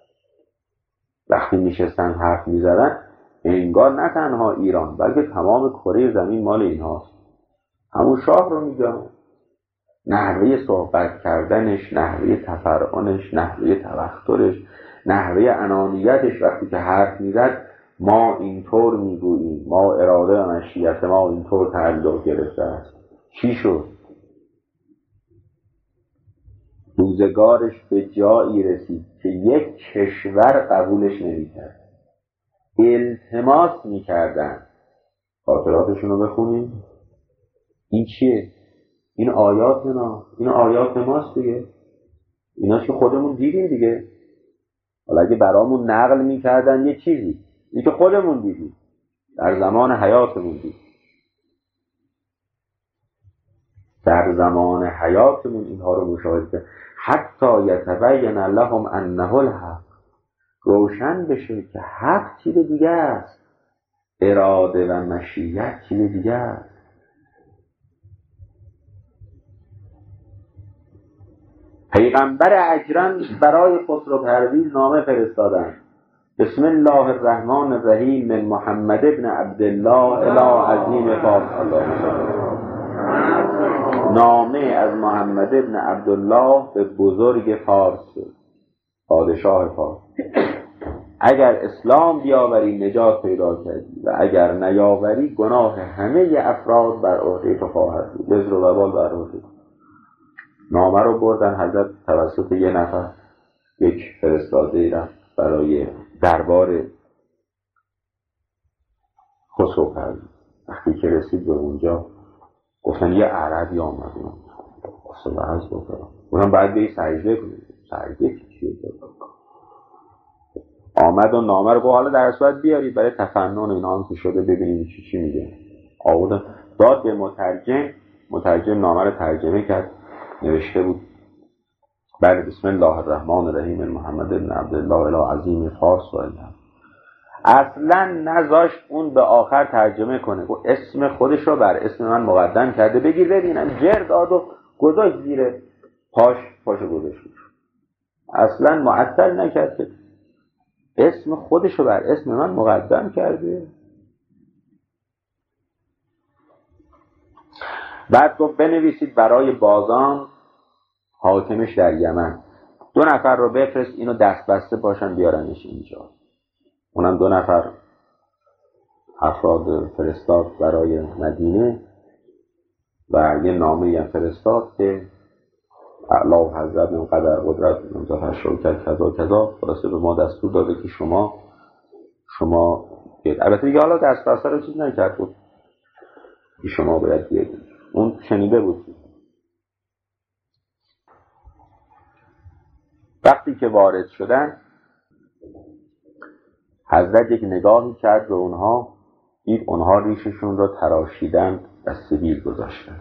وقتی میشستن حرف میزدن انگار نه تنها ایران بلکه تمام کره زمین مال اینهاست. همون شاه رو میگم، نحوه صحبت کردنش، نحوه تفرعنش، نحوه تبخترش، نحوه انانیتش. وقتی که حرف میزد ما اینطور میگوییم، ما اراده و مشیت ما اینطور تعلق گرفته است. چی شد؟ روزگارش به جایی رسید که یک کشور قبولش نمیکرد، التماس میکردن. خاطراتشون رو بخونیم. این چیه؟ این آیات نه، این آیات ماست دیگه، اینا که خودمون دیدیم دیگه. حالا اگه برامون نقل میکردن یه چیزی، این که خودمون دیدیم، در زمان حیاتمون دیدیم، در زمان حیاتمون اینها رو مشاهده کرد. حتی یتبین لهم انه الحق، روشن بشه که حق چیز دیگه است، اراده و مشیت چیز دیگه است. پیغمبر اکرم برای خسرو پرویز نامه فرستادند. بسم الله الرحمن الرحیم من محمد ابن عبدالله الی عظیم فارس. نامه از محمد ابن عبدالله به بزرگ فارس، پادشاه فارس. اگر اسلام بیاوری نجات پیدا کردی و اگر نیاوری گناه همه افراد بر عهده تو خواهد بود، وزر و وبال بر عهده. نامه رو بردن حضرت توسط یه نفر، یک فرستاده رفت برای دربار خسرو پرویز. وقتی که رسید به اونجا گفتن یه عربی آمد، اصلا عرض گفتن باید به سجده کنید. سجده چیه؟ آمد و نامه رو گفت حالا در صورت بیارید برای تفنن اینا هم که شده ببینید چی میگه. آورد داد به مترجم نامه رو ترجمه کرد. نوشته بود بعد بسم الله الرحمن الرحیم محمد بن عبدالله الی عظیم فارس و الهام. اصلا نذاشت اون به آخر ترجمه کنه، گفت اسم خودش رو بر اسم من مقدم کرده، بگیر ببینم. جر داد و گذاشت زیر پاشو گذاشت. اصلا معطل نکرد که اسم خودشو بر اسم من مقدم کرده. بعد گفت بنویسید برای بازان حاکمش در یمن 2 نفر رو بفرست، اینو دست بسته باشن بیارنش اینجا. اونم 2 نفر افراد فرستاد برای مدینه و یه نامه هم فرستاد که اعلی و حضرت من قدر قدرت من تفشر کرد کذا کذا، خلاصه به ما دستور داده که شما البته دیگه حالا دست بسته رو چیز نکرد بود که شما باید بیاید. اون شنیده بود. وقتی که وارد شدن حضرت یک نگاهی کرد به اونها، دید اونها ریششون رو تراشیدن و سبیل گذاشتن.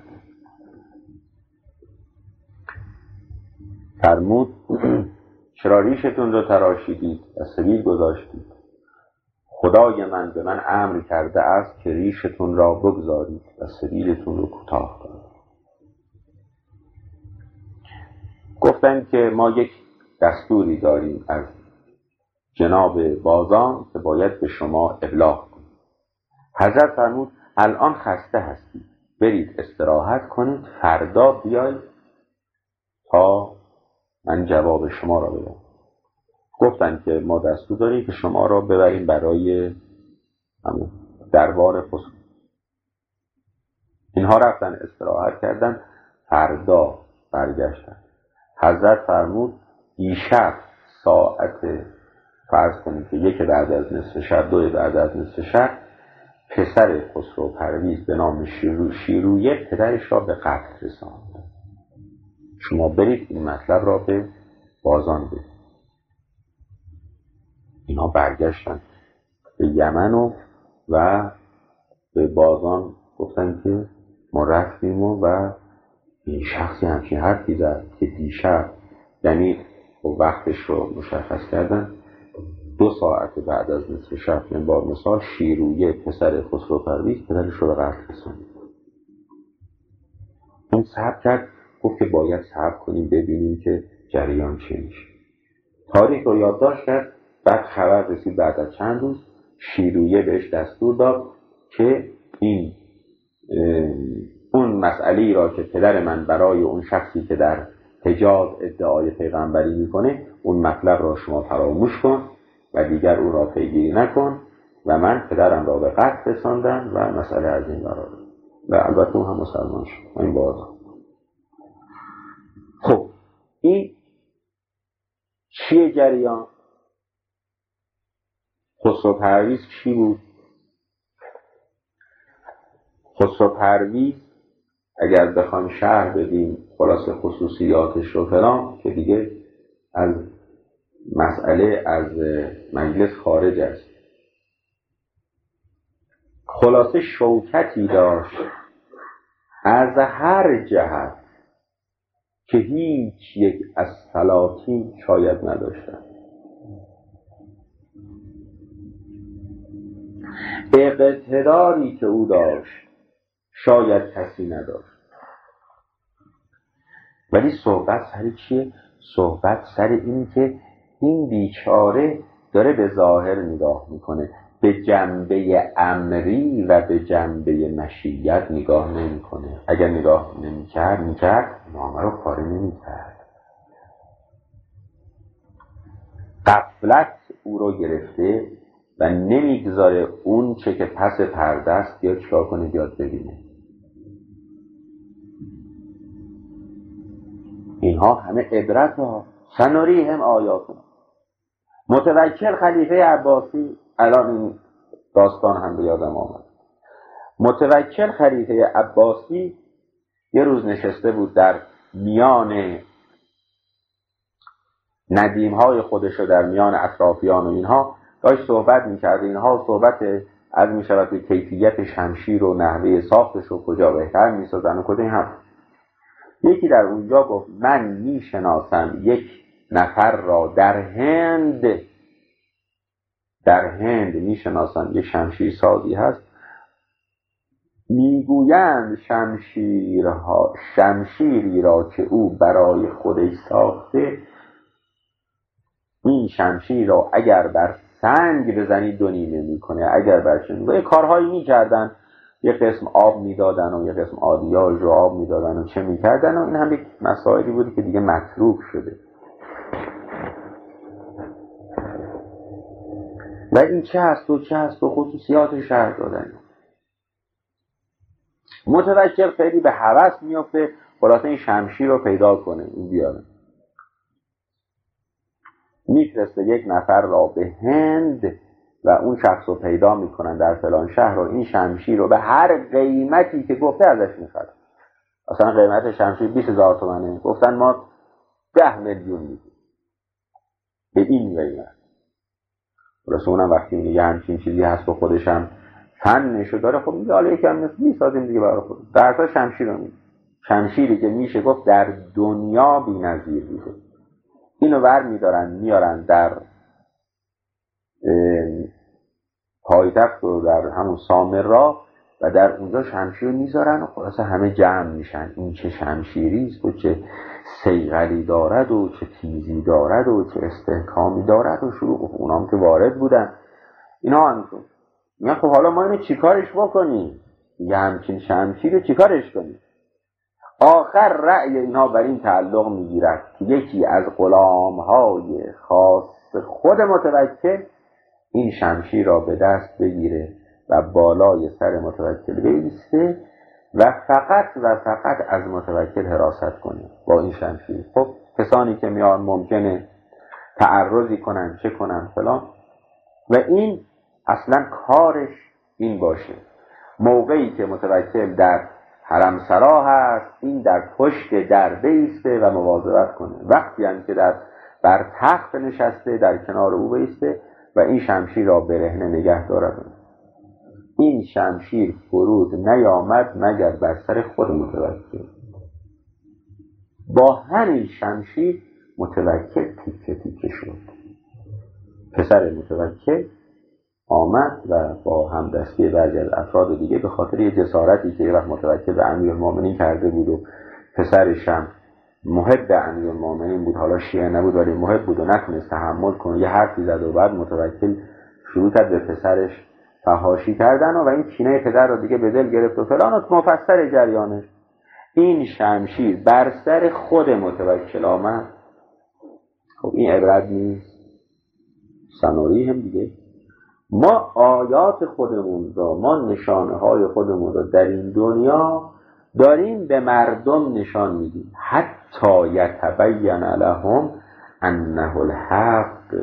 فرمود چرا ریشتون رو تراشیدید و سبیل گذاشتید؟ خدای من به من امر کرده است که ریشتون را بگذارید و سبیلتون رو کوتاه کنید. گفتن که ما یک دستوری داریم از جناب بازان که باید به شما ابلاغ کنید. حضرت فرمود الان خسته هستید، برید استراحت کنید، فردا بیایید تا من جواب شما را بدم. گفتن که ما دستور داریم که شما را ببریم برای دربار خسرو. اینها رفتن استراحت کردن، فردا برگشتن. حضرت فرمود دیشب ساعت فرض کنید که 1 بعد از نصف شب 2 بعد از نصف شب پسر خسرو پرویز به نام شیرویه پدرش را به قتل رساند. شما برید این مطلب را به بازان بدید. اینها برگشتن به یمن و به بازان گفتن که ما رفتیم و این شخصی همچین حرفی زد که دیشب، یعنی وقتش رو مشخص کردن، 2 ساعت بعد از نصف شب، من با مثال شیرویه پسر خسرو پرویز پدرش رو به قتل رساند. اون صبر کرد، گفت که باید صبر کنیم ببینیم که جریان چه میشه. تاریخ رو یادداشت کرد. بعد خبر رسید بعد از چند روز شیرویه بهش دستور داد که این اون مسئله‌ای را که پدر من برای اون شخصی که در حجاز ادعای پیغمبری میکنه، اون مطلب را شما فراموش کن و دیگر او را پیگیری نکن و من پدرم را به قتل رساندم و مسئله از این قرار و البته اون هم مسلمان شد. این بازا خب این چیه جریان؟ خسرو پرویز کی بود؟ خسرو پرویز اگر بخوایم شرح بدیم خلاصه خصوصیاتش رو فلان که دیگه از مسئله از مجلس خارج است. خلاصه شوکتی داشت از هر جهت که هیچ یک از سلاطین شاید نداشتند. اقتداری که او داشت شاید کسی نداشت. ولی صحبت سر چیه؟ صحبت سر این که این بیچاره داره به ظاهر نگاه میکنه، به جنبه امری و به جنبه مشیت نگاه نمیکنه. اگر نگاه میکرد نامه رو کاری نمیکرد. غفلت او رو گرفته و نمیگذاره اون چه که پس پرده است بیاد چیکار کنه، بیاد ببینه. اینها همه عبرت ها. سنریهم آیاتنا. متوکل خلیفه عباسی، الان این داستان هم به یادم آمد. متوکل خلیفه عباسی یه روز نشسته بود در میان ندیم‌های خودشو، در میان اطرافیان و اینها داشت صحبت می‌کرد. اینها صحبت از می‌شود به کیفیت شمشیر و نحوه ساختش و کجا بهتر می‌سازن و کجا این هم. یکی در اونجا گفت من می‌شناسم یک نفر را در هند می‌شناسم، یک شمشیر سازی هست، میگویند شمشیری را که او برای خودش ساخته این شمشیر را اگر بر سنگ بزنی دو نیمه میکنه. اگر بر یه کارهایی میکردن، یه قسم آب میدادن و یه قسم آدیاژ رو آب میدادن و چه میکردن و این هم یک مسائلی بودی که دیگه متروک شده. و این چه هست و خصوصیات شهر دادن. متوکل خیلی به هوس میافته خلاصه این شمشیر رو پیدا کنه، این بیاره، میفرسته یک نفر را به هند و اون شخص رو پیدا میکنن در فلان شهر و این شمشیر رو به هر قیمتی که گفته ازش میخواد. اصلا قیمت شمشیر 20,000 تومنه، گفتن ما 10 میلیون میدیم به این قیمت. رسولم وقتی میگه همچین چیزی هست و خودش هم فنشو داره، خب میگه حالا یکم میسازیم دیگه برای خود. در تا شمشیر رو میگه، شمشیری که میشه گفت در دنیا بی‌نظیر بوده. اینو ور میارن در پایتخت و در همون سامرا و در اونجا شمشیر رو میذارن و خلاصه همه جمع میشن. این چه شمشیریست و چه صیقلی دارد و چه تیزی دارد و چه استحکامی دارد و شروع. اونام که وارد بودن اینا همچون میگن خب حالا ما اینو چیکارش بکنیم؟ یه همچین شمشیر رو چیکارش کنیم؟ آخر رأی اینها بر این تعلق میگیرد که یکی از غلامهای خاص خود متوکل این شمشیر را به دست بگیره و بالای سر متوکل بایسته و فقط از متوکل حراست کنه با این شمشیر. خب کسانی که میان ممکنه تعرضی کنن، چه کنن فلان، و این اصلا کارش این باشه موقعی که متوکل در حرم سرا هست این در پشت در بایسته و مواظبت کنه. وقتی هم که بر تخت نشسته در کنار او بایسته و این شمشیر را برهنه نگه دارد. این شمشیر فرود نیامد مگر بر سر خود متوکل. با همین شمشیر متوکل تیکه شد. پسر متوکل آمد و با همدستی بعضی از افراد دیگه به خاطر یه جسارتی که یه وقت متوکل به امیرالمومنین کرده بود و پسرش هم محب امیرالمومنین بود، حالا شیعه نبود ولی محب بود و نتونست تحمل کنه، یه حرفی زد و بعد متوکل شروع کرد به پسرش فحاشی کردن و این کینه پدر رو دیگه به دل گرفت و فلان و مفصل جریانش. این شمشیر بر سر خود متوکل آمد. خب این عبرت نیست؟ سنوری هم دیگه ما آیات خودمون را، ما نشانه های خودمون را در این دنیا داریم به مردم نشان میدیم حتی یتبین لهم انه الحق،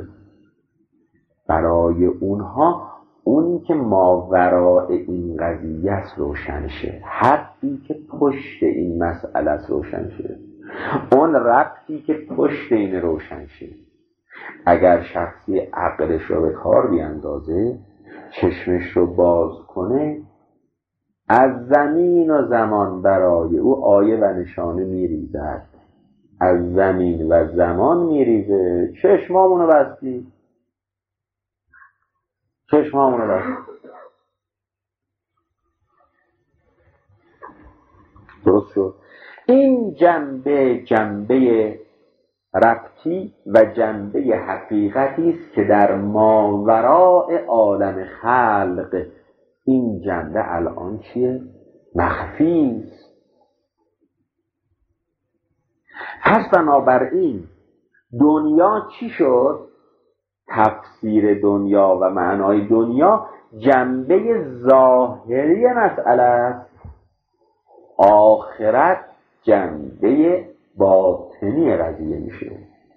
برای اونها اونی که ماوراء این قضیه است روشن شه، حقی که پشت این مسئله است روشن شه، اون ربطی که پشت این روشن شه. اگر شخصی عقلش رو به کار بیاندازه، چشمش رو باز کنه، از زمین و زمان برای او آیه و نشانه میریزد. از زمین و زمان میریزه. چشمامونو بستی، چشمامونو بستی. درست شد. این جنبه ربطی و جنبه حقیقتی است که در ماوراء عالم خلق این جنبه الان چیه؟ مخفی است. پس بنابراین دنیا چی شد؟ تفسیر دنیا و معنای دنیا جنبه ظاهری مسئله است، آخرت جنبه باطنی قضیه میشه.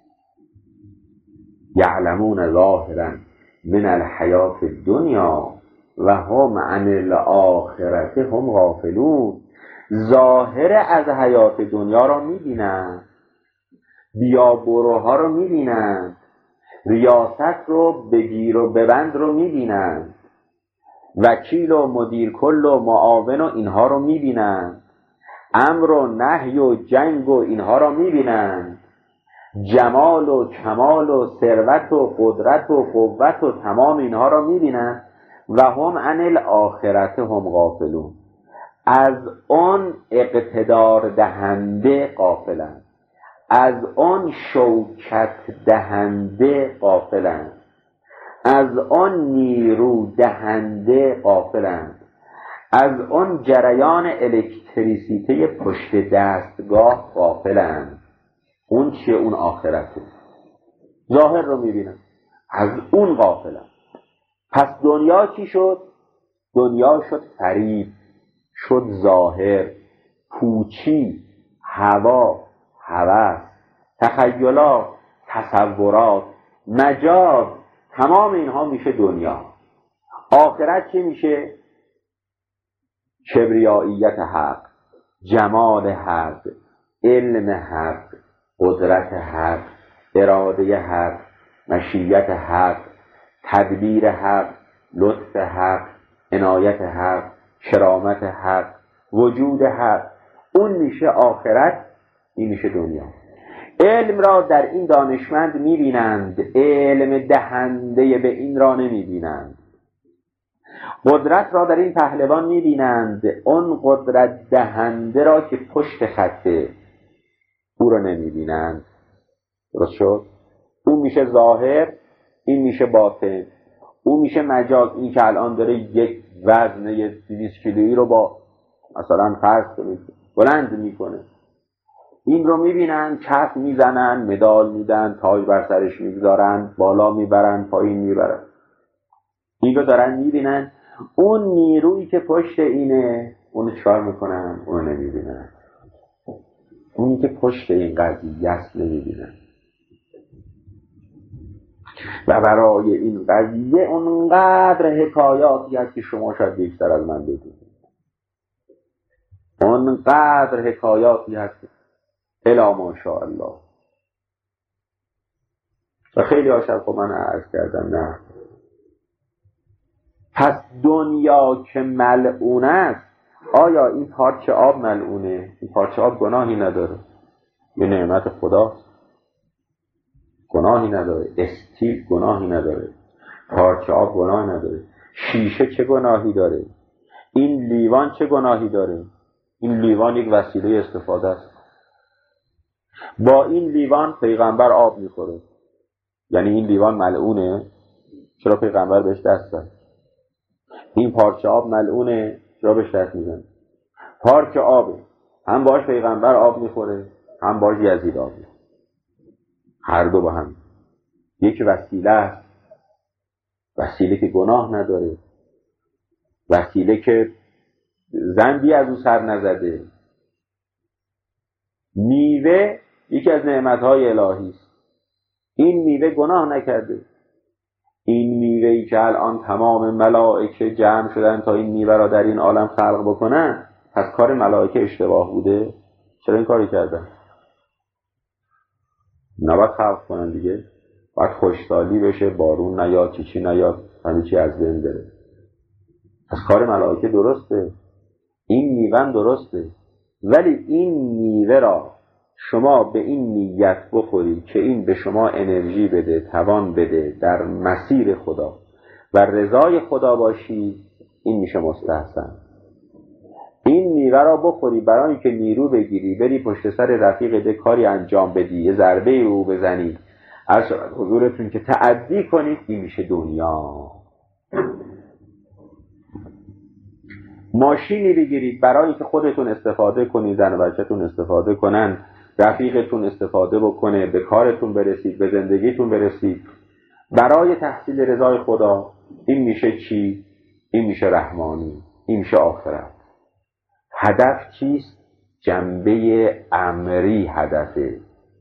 یعلمون ظاهرا من الحیات الدنیا و هم عن الاخرت هم غافلون. ظاهر از حیات دنیا رو میبینن، بیا بروها رو میبینن، ریاست رو بگیر و ببند رو میبینن، وکیل و مدیر کل و معاون و اینها رو میبینن، امر و نهی و جنگ و اینها رو میبینن، جمال و کمال و ثروت و قدرت و قوت و تمام اینها رو میبینن. و هم عن الاخرت هم غافلون، از اون اقتدار دهنده غافلن، از آن شوکت دهنده غافلند، از آن نیرو دهنده غافلند، از آن جریان الکتریسیته پشت دستگاه غافلند. اون چیه؟ اون آخرته. ظاهر رو میبینن، از اون غافلند. پس دنیا چی شد؟ دنیا شد فریب، شد ظاهر، پوچی، هوا، هوس، تخیلات، تصورات، مجاز، تمام اینها میشه دنیا. آخرت چی میشه؟ کبریاییت حق، جمال حق، علم حق، قدرت حق، اراده حق، مشیت حق، تدبیر حق، لطف حق، عنایت حق، کرامت حق، وجود حق. اون میشه آخرت، این میشه دنیا. علم را در این دانشمند میبینند، علم دهنده به این را نمیبینند. قدرت را در این پهلوان میبینند، اون قدرت دهنده را که پشت خطه او را نمیبینند. درست شد؟ اون میشه ظاهر، این میشه باطن. اون میشه مجاز، این که الان داره یک وزن 200 کیلویی رو با مثلا فرض بلند میکنه، این رو میبینن، کف میزنن، مدال میدن، تاج بر سرش میگذارن، بالا میبرن، پایین میبرن، این رو دارن میبینن. اون نیرویی که پشت اینه، اونو چکار میکنن؟ اونو نمیبینن. اونی که پشت این قضیه است نمیبینن. و برای این قضیه اونقدر حکایاتی هست که شما شاید بیشتر از من بدونید. اونقدر حکایاتی هست الا ماشاءالله. و خیلی هاشد خب من عرض کردم نه. پس دنیا که ملعون است، آیا این پارچه آب ملعونه؟ این پارچه آب گناهی نداره، یه نعمت خداست، گناهی نداره. استیل گناهی نداره، پارچه آب گناه نداره. شیشه چه گناهی داره؟ این لیوان چه گناهی داره؟ این لیوان یک وسیله استفاده است. با این لیوان پیغمبر آب میخوره، یعنی این لیوان ملعونه، چرا پیغمبر بهش دست زد؟ این پارچه آب ملعونه، چرا بهش دست میزنه؟ پارچه آبه، هم باش پیغمبر آب میخوره، هم باش یزید آب میخوره، هر دو با هم. یک وسیله است، وسیله که گناه نداره، وسیله که ذنبی از او سر نزده. میوه یکی از نعمتهای الهی است، این میوه گناه نکرده. این میوهی که الان تمام ملائکه جمع شدن تا این میوه را در این عالم خلق بکنن، پس کار ملائکه اشتباه بوده؟ چرا این کاری کردن؟ نباید خلق کنن دیگه، باید خوشسالی بشه، بارون نیاد، چیچی نیاد، همه چی از بین بره. پس کار ملائکه درسته، این میوه درسته. ولی این میوه را شما به این نیت بخوری که این به شما انرژی بده، توان بده در مسیر خدا و رضای خدا باشی، این میشه مستحسن. این میوه را بخوری برای اینکه نیرو بگیری، بری پشت سر رفیق ده کاری انجام بدی، یه ضربه او بزنی، از حضورتون که تعدی کنید، این میشه دنیا. ماشینی بگیرید برای اینکه خودتون استفاده کنید، زن و بچه‌تون استفاده کنن، رفیقتون استفاده بکنه، به کارتون برسید، به زندگیتون برسید، برای تحصیل رضای خدا، این میشه چی؟ این میشه رحمانی، این میشه آخرت. هدف چیست؟ جنبه امری هدفه،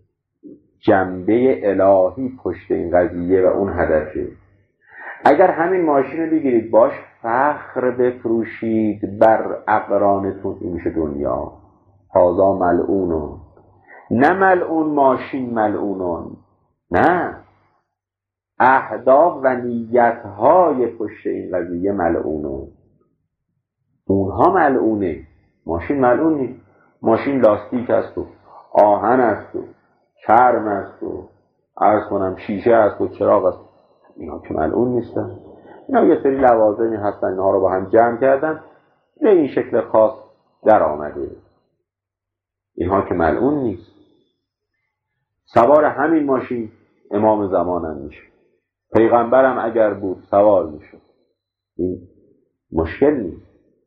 جنبه الهی پشت این قضیه و اون هدفه. اگر همین ماشین رو بگیرید باش فخر بفروشید بر اقرانتون، این میشه دنیا. هذا ملعونون، نه ملعون ماشین ملعونون، نه، اهداف و نیتهای پشت این قضیه ملعونون. اونها ملعونه، ماشین ملعون نیست. ماشین لاستیک است و آهن است و چرم است و عرض کنم شیشه است و چراغ است، اینا که ملعون نیستن. اینا یه سری لوازمی هستن، اینها رو با هم جمع کردن به این شکل خاص در آمده، اینها که ملعون نیست. سوار همین ماشین امام زمانم میشه، پیغمبرم اگر بود سوار میشه. این مشکل نیست.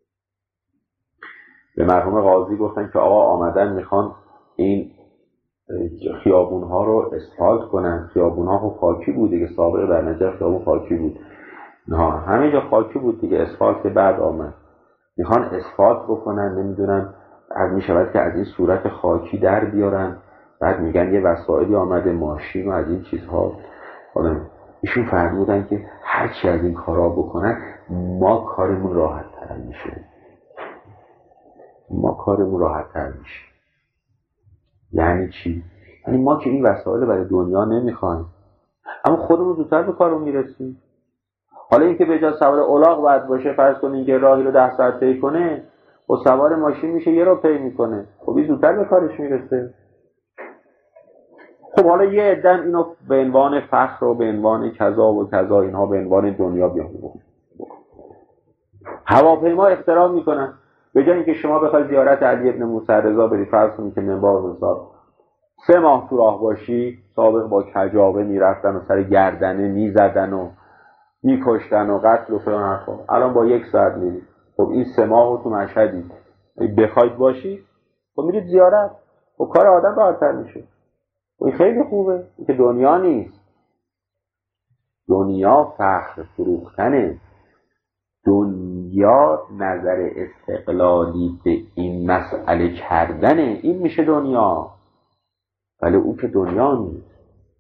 به مرحوم قاضی گفتن که آقا آمدن میخوان این خیابونها رو اسفالت کنن. خیابونها خب خاکی بود دیگه، سابق در نجف خیابون خاکی بود، نه همه جا خاکی بود دیگه، اسفالت که بعد آمد. میخوان اسفالت بکنن، نمیدونن از میشود که از این صورت خاکی در بیارن. بعد میگن یه وسایلی آمده، ماشین و از این چیزها. ایشون فرمودن که هرچی از این کارا بکنن ما کارمون راحت تر میشه. یعنی چی؟ یعنی ما که این وسایل برای دنیا نمیخوایم، اما خودمون زودتر به کارمون میرسیم. حالا اینکه به جای سوار الاغ باید باشه، فرض کنین که راهی رو 10 ساعت طی کنه، و سوار ماشین میشه یه رو طی میکنه، خب این زودتر به کارش میرسه. خب حالا یه عده‌ام اینو به عنوان فخر و به عنوان کذا و کذا اینها به عنوان دنیا بیان هواپیما اختراع میکنن. به جای اینکه شما بخوای زیارت علی ابن موسی رضا بری، فرض کنید که منبار حساب 3 ماه تو راه باشی، سابق با کجاوه میرفتن و سر گردنه میزدن و میکشتن و قتل و فلان حرفا، الان با 1 ساعت میری. خب این 3 ماه تو مشهدی بخواید باشی، خب میرید زیارت، خب کار آدم راحت‌تر میشه. این خیلی خوبه. این که دنیا نیست. دنیا فخر فروختنه. دنیا نظر استقلالی به این مسئله کردنه. این میشه دنیا، ولی او که دنیا نیست.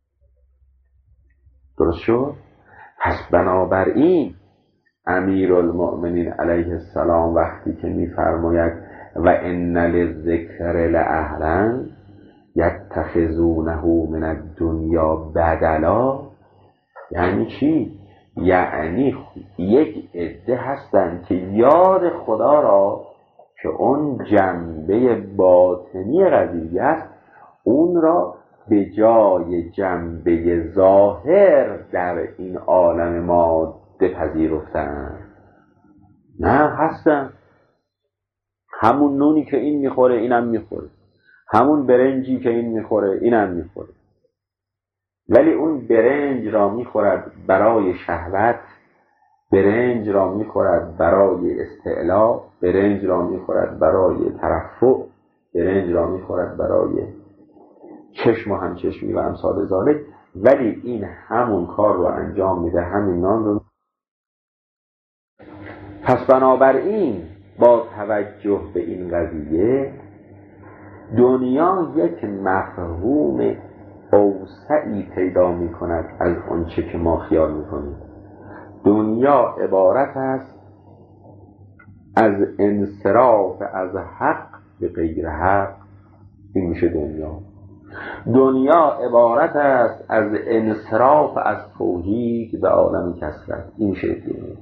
درست شد؟ پس بنابراین امیرالمؤمنین علیه السلام وقتی که میفرماید و ان للذکر لأهلا یتخذونه من الدنیا بدلا، یعنی چی؟ یعنی یک عده هستن که یاد خدا را که اون جنبه باطنی قضیه است، اون را به جای جنبه ظاهر در این عالم ماده پذیرفتن. نه، هستن همون نونی که این میخوره اینم میخوره، همون برنجی که این میخوره اینم میخوره، ولی اون برنج را میخورد برای شهوت، برنج را میخورد برای استعلا، برنج را میخورد برای ترفع، برنج را میخورد برای چشم و همچشمی و امثال ذالک، ولی این همون کار رو انجام میده، همین نان رو. پس بنابراین با توجه به این قضیه دنیا یک مفهوم اوسعی پیدا می کند از آنچه که ما خیال می کنیم. دنیا عبارت است از انصراف از حق به غیر حق. این میشه دنیا. دنیا عبارت است از انصراف از توحید به عالم کثرت. این میشه دنیا.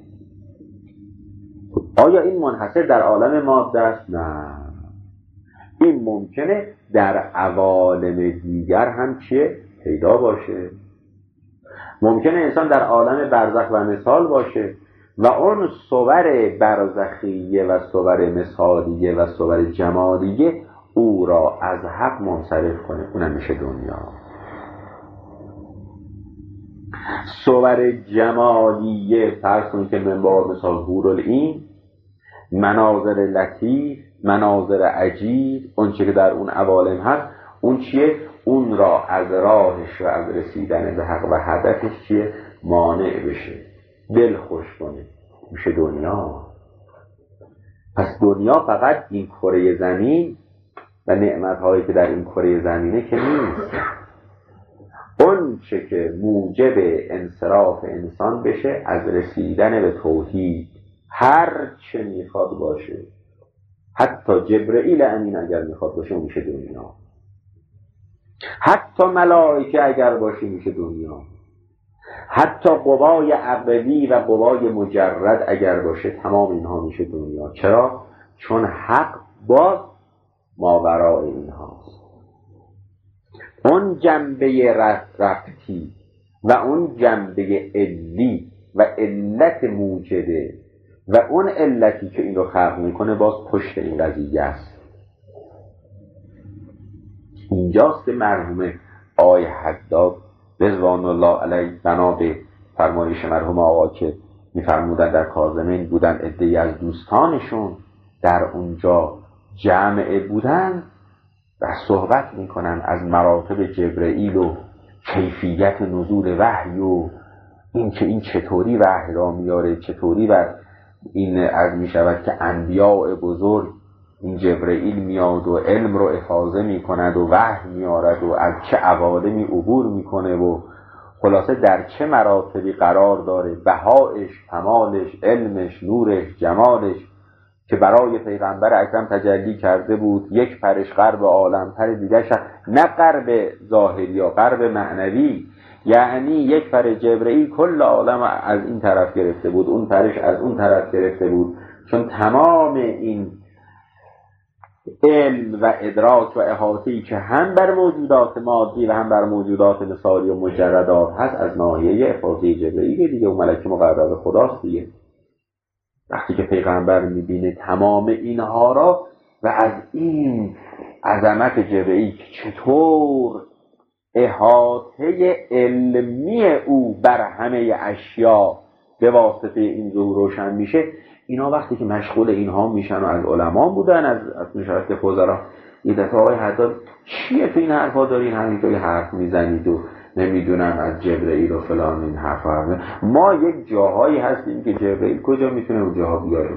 آیا این منحصر در عالم ماده است؟ نه، این ممکنه در عوالم دیگر هم چیه؟ پیدا باشه. ممکنه انسان در عالم برزخ و مثال باشه و اون صور برزخیه و صور مثالیه و صور جمالیه او را از حق منصرف کنه. اونم میشه دنیا. صور جمالیه فرض کنید که منبار مثال هورالعین، مناظر لطیف، مناظر عجیب، اون چه که در اون عوالم هست، اون چیه؟ اون را از راهش و از رسیدن به حق و هدفش چیه؟ مانع بشه، دل خوش کنه. میشه دنیا. پس دنیا فقط این کره زمین و نعمت‌هایی که در این کره زمینه که نیست. اون چه که موجب انصراف انسان بشه از رسیدن به توحید، هر چه میخواد باشه، حتی جبرئیل امین اگر میخواد باشه میشه دنیا، حتی ملائکه اگر باشه میشه دنیا، حتی قوای عقلی و قوای مجرد اگر باشه تمام اینها میشه دنیا. چرا؟ چون حق با ماورای اینهاست. اون جنبه رفتی و اون جنبه علی و علت موجده و اون علتی که این رو خلق میکنه باز پشت این قضیه است. اینجاست که مرحوم آقای حداد رضوان الله علیه بنا به فرمایش مرحوم آقا که می‌فرمودن در کاظمین بودن عده‌ای از دوستانشون در اونجا جمع بودن و صحبت میکنن از مراتب جبرئیل و کیفیت نزول وحی و این چطوری وحی را میاره، چطوری بر این عرض میشود که انبیاء بزرگ این جبرئیل میاد و علم رو افاضه میکند و وحی میارد و از چه عوالمی عبور میکنه و خلاصه در چه مراتبی قرار داره، بهایش، کمالش، علمش، نورش، جمالش که برای پیغمبر اکرم تجلی کرده بود. یک پرش غرب عالم، پر دیگرش نه غرب ظاهری یا غرب معنوی، یعنی یک پر جبرئیل کل عالم از این طرف گرفته بود، اون پرش از اون طرف گرفته بود، چون تمام این علم و ادراک و احاطه‌ای که هم بر موجودات مادی و هم بر موجودات مثالی و مجردات هست از ناحیه افاضه جبرئیل دیگه و ملک مقرب خداست دیگه. وقتی که پیغمبر میبینه تمام اینها را و از این عظمت جبرئیل چطور احاطه علمی او بر همه اشیا به واسطه این ظهور روشن میشه، اینا وقتی که مشغول اینها میشن و از علما بودن، از مشارکت فضلا، یه دفعه آقای حداد چیه تو این حرفا دارین همینطوری حرف میزنید و نمیدونم از جبرئیل و فلان این حرفا. ما یک جاهایی هستیم که جبرئیل کجا میتونه اون جاها بیاره؟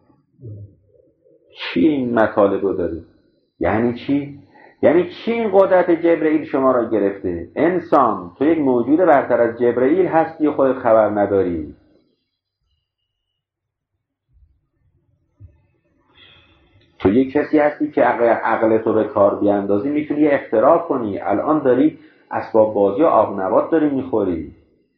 چی این مطالب رو دارید؟ یعنی چی؟ یعنی چی این قدرت جبرئیل شما را گرفته؟ انسان تو یک موجود برتر از جبرئیل هستی و خودت خبر نداری. تو یک کسی هستی که عقل تو به کار بیاندازی میتونی اختراع کنی. الان داری اسباب بازی و آب نبات داری میخوری.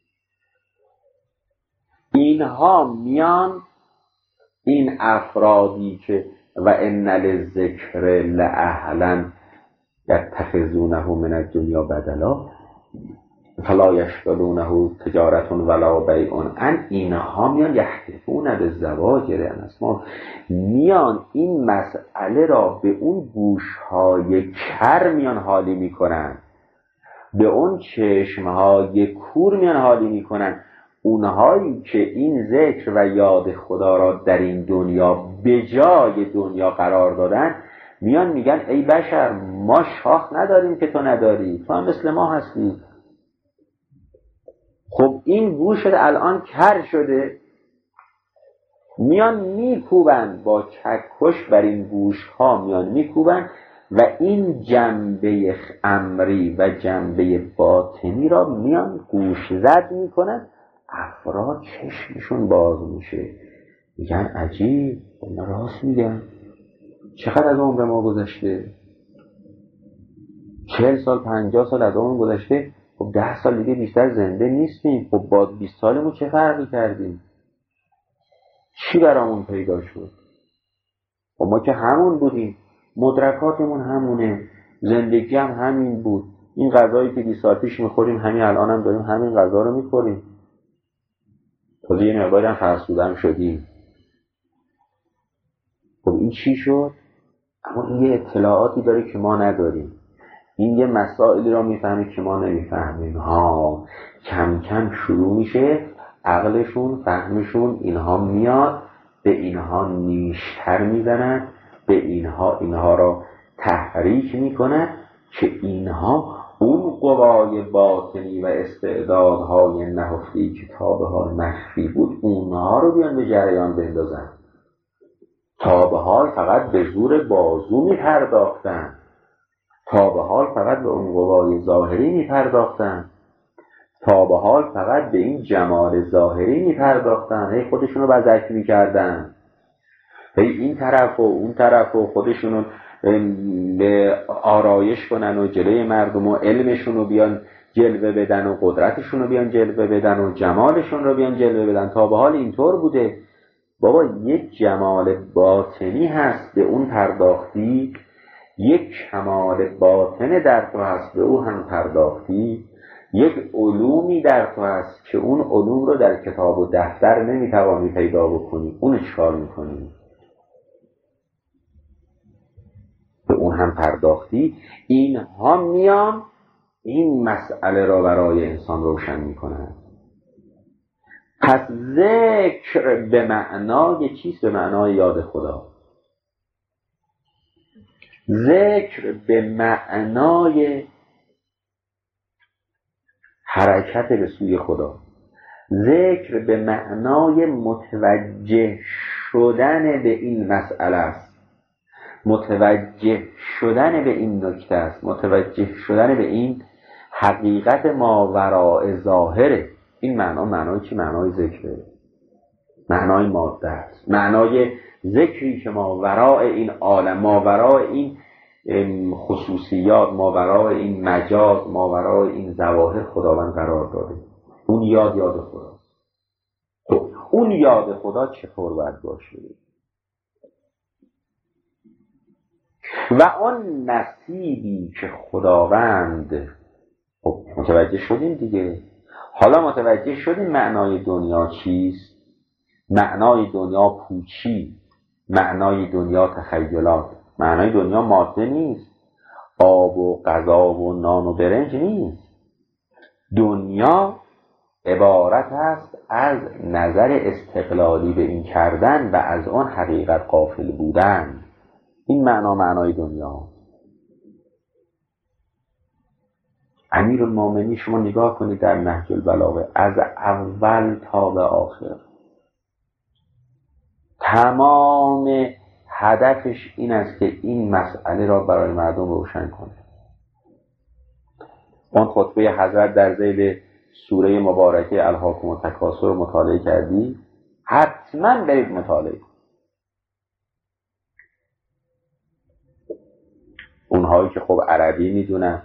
اینها میان این افرادی که و ان للذکر لأهلا یتخذونه من الدنیا بدلا فلا یشغلونه تجارت ولا بیع ان، اینها میان یحتفون بالزواجر اسما، میان این مسئله را به اون گوشهای کر میان حالی میکنن، به اون چشمهای کور میان حالی میکنن. اونهایی که این ذکر و یاد خدا را در این دنیا به جای دنیا قرار دادن میان میگن ای بشر ما شاخ نداریم که تو نداری، تو هم مثل ما هستی. خب این گوشت الان کر شده، میان میکوبن با چکش بر این گوش ها میان میکوبن و این جنبه امری و جنبه باطنی را میان گوش زد میکنن. افراد چشمشون باز میشه، میگن عجیب، اونا راست میگن، چقدر از عمر ما گذشته؟ 40 سال 50 سال از عمر گذشته، خب 10 سال دیگه بیشتر زنده نیستیم، خب با 20 سالمون چه فرقی کردیم؟ چی برامون پیدا شد؟ خب ما که همون بودیم، مدرکاتمون همونه، زندگی هم همین بود، این غذایی که 20 سال پیش میخوریم همین الان هم داریم همین غذا رو میخوریم، تازه یه مقداری هم فرسودم شدیم. خب این چی شد؟ اما این یه اطلاعاتی داره که ما نداریم، این یه مسائلی را میفهمه که ما نمیفهمیم. کم کم شروع میشه عقلشون، فهمشون اینها میاد، به اینها نیشتر میزنن، به اینها را تحریک میکنن که اینها اون قوای باطنی و استعدادهای نهفتی که تا به حال مخفی بود اونها رو بیان به جریان بندازن. تا به حال فقط به زور بازو میپرداختن، تا به حال فقط به اون قوای ظاهری میپرداختن، تا به حال فقط به این جمال ظاهری میپرداختن، هی خودشونو بزک میکردن، هی این طرف و اون طرف و خودشونو به آرایش کنن و جلوی مردم و علمشونو بیان جلوه بدن و قدرتشونو بیان جلوه بدن و جمالشون رو بیان جلوه بدن. تا به حال اینطور بوده. بابا یک جمال باطنی هست به اون پرداختی، یک کمال باطن در تو هست به او هم پرداختی، یک علومی در تو هست که اون علوم رو در کتاب و دفتر نمیتوانی پیدا بکنی، اون چیکار میکنی؟ به اون هم پرداختی. اینها میان این مسئله را برای انسان روشن می‌کند. پس ذکر به معنای چیست؟ به معنای یاد خدا. ذکر به معنای حرکت به سوی خدا. ذکر به معنای متوجه شدن به این مسئله است، متوجه شدن به این نکته است، متوجه شدن به این حقیقت ماوراء ظاهره. این معنای چی؟ معنای ذکره، معنای ماده است، معنای ذکری که ماوراء این عالم، ماوراء این خصوصیات، ماوراء این مجاز، ماوراء این ظواهر خداوند قرار داده. اون یاد خدا. اون یاد خدا چطور باید باشه؟ و آن نصیبی که خداوند، خب متوجه شدیم دیگه. حالا متوجه شدیم معنای دنیا چیست؟ معنای دنیا پوچی، معنای دنیا تخیلات. معنای دنیا ماده نیست، آب و غذا و نان و برنج نیست. دنیا عبارت است از نظر استقلالی به این کردن و از آن حقیقت غافل بودن. این معنای دنیا. امیرالمومنین شما نگاه کنید در نهج البلاغه، از اول تا به آخر تمام هدفش این است که این مسئله را برای مردم روشن کنه. اون خطبه حضرت در ذیل سوره مبارکه الهاکم التکاثر رو مطالعه کردی؟ حتما برید مطالعه. اونهایی که خب عربی میدونن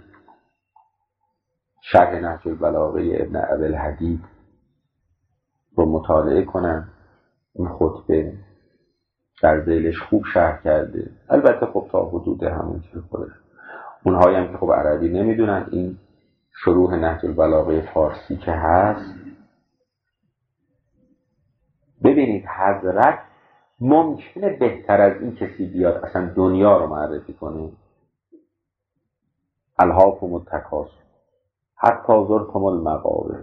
شرح نهج البلاغه ابن ابی‌الحدید رو مطالعه کنن. این خطبه در ذیلش خوب شرح کرده، البته خب تا حدود همون چیز خودش. اونهایی هم که خب عربی نمیدونن، این شروح نهج البلاغه فارسی که هست، ببینید حضرت ممکنه بهتر از این کسی بیاد اصلا دنیا رو معرفی کنه. الهاکم التکاثر حتی زرتم المقابر.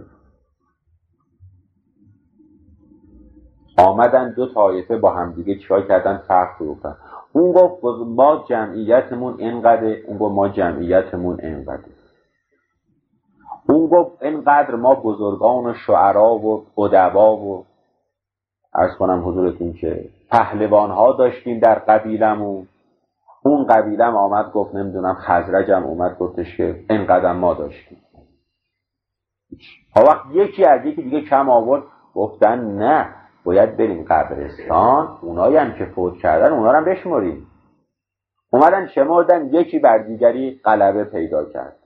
آمدن دو طایفه با همدیگه چیکار کردن؟ فرق گرفتن. اون گفت ما جمعیتمون اینقدر، اون گفت ما جمعیتمون اینقدر. اون گفت اینقدر ما بزرگان و شعرا و ادبا و عرض کنم حضورتون که پهلوان ها داشتیم در قبیلمون. اون قبیلم آمد گفت نمیدونم خزرجم اومد گفتش که اینقدر ما داشتیم. ها وقت یکی از یکی دیگه کم آورد، گفتن نه باید بریم قبرستان، اونایی هم که فوت کردن اونا رو هم بشمریم. اومدن شمردن، یکی بر دیگری غلبه پیدا کرد.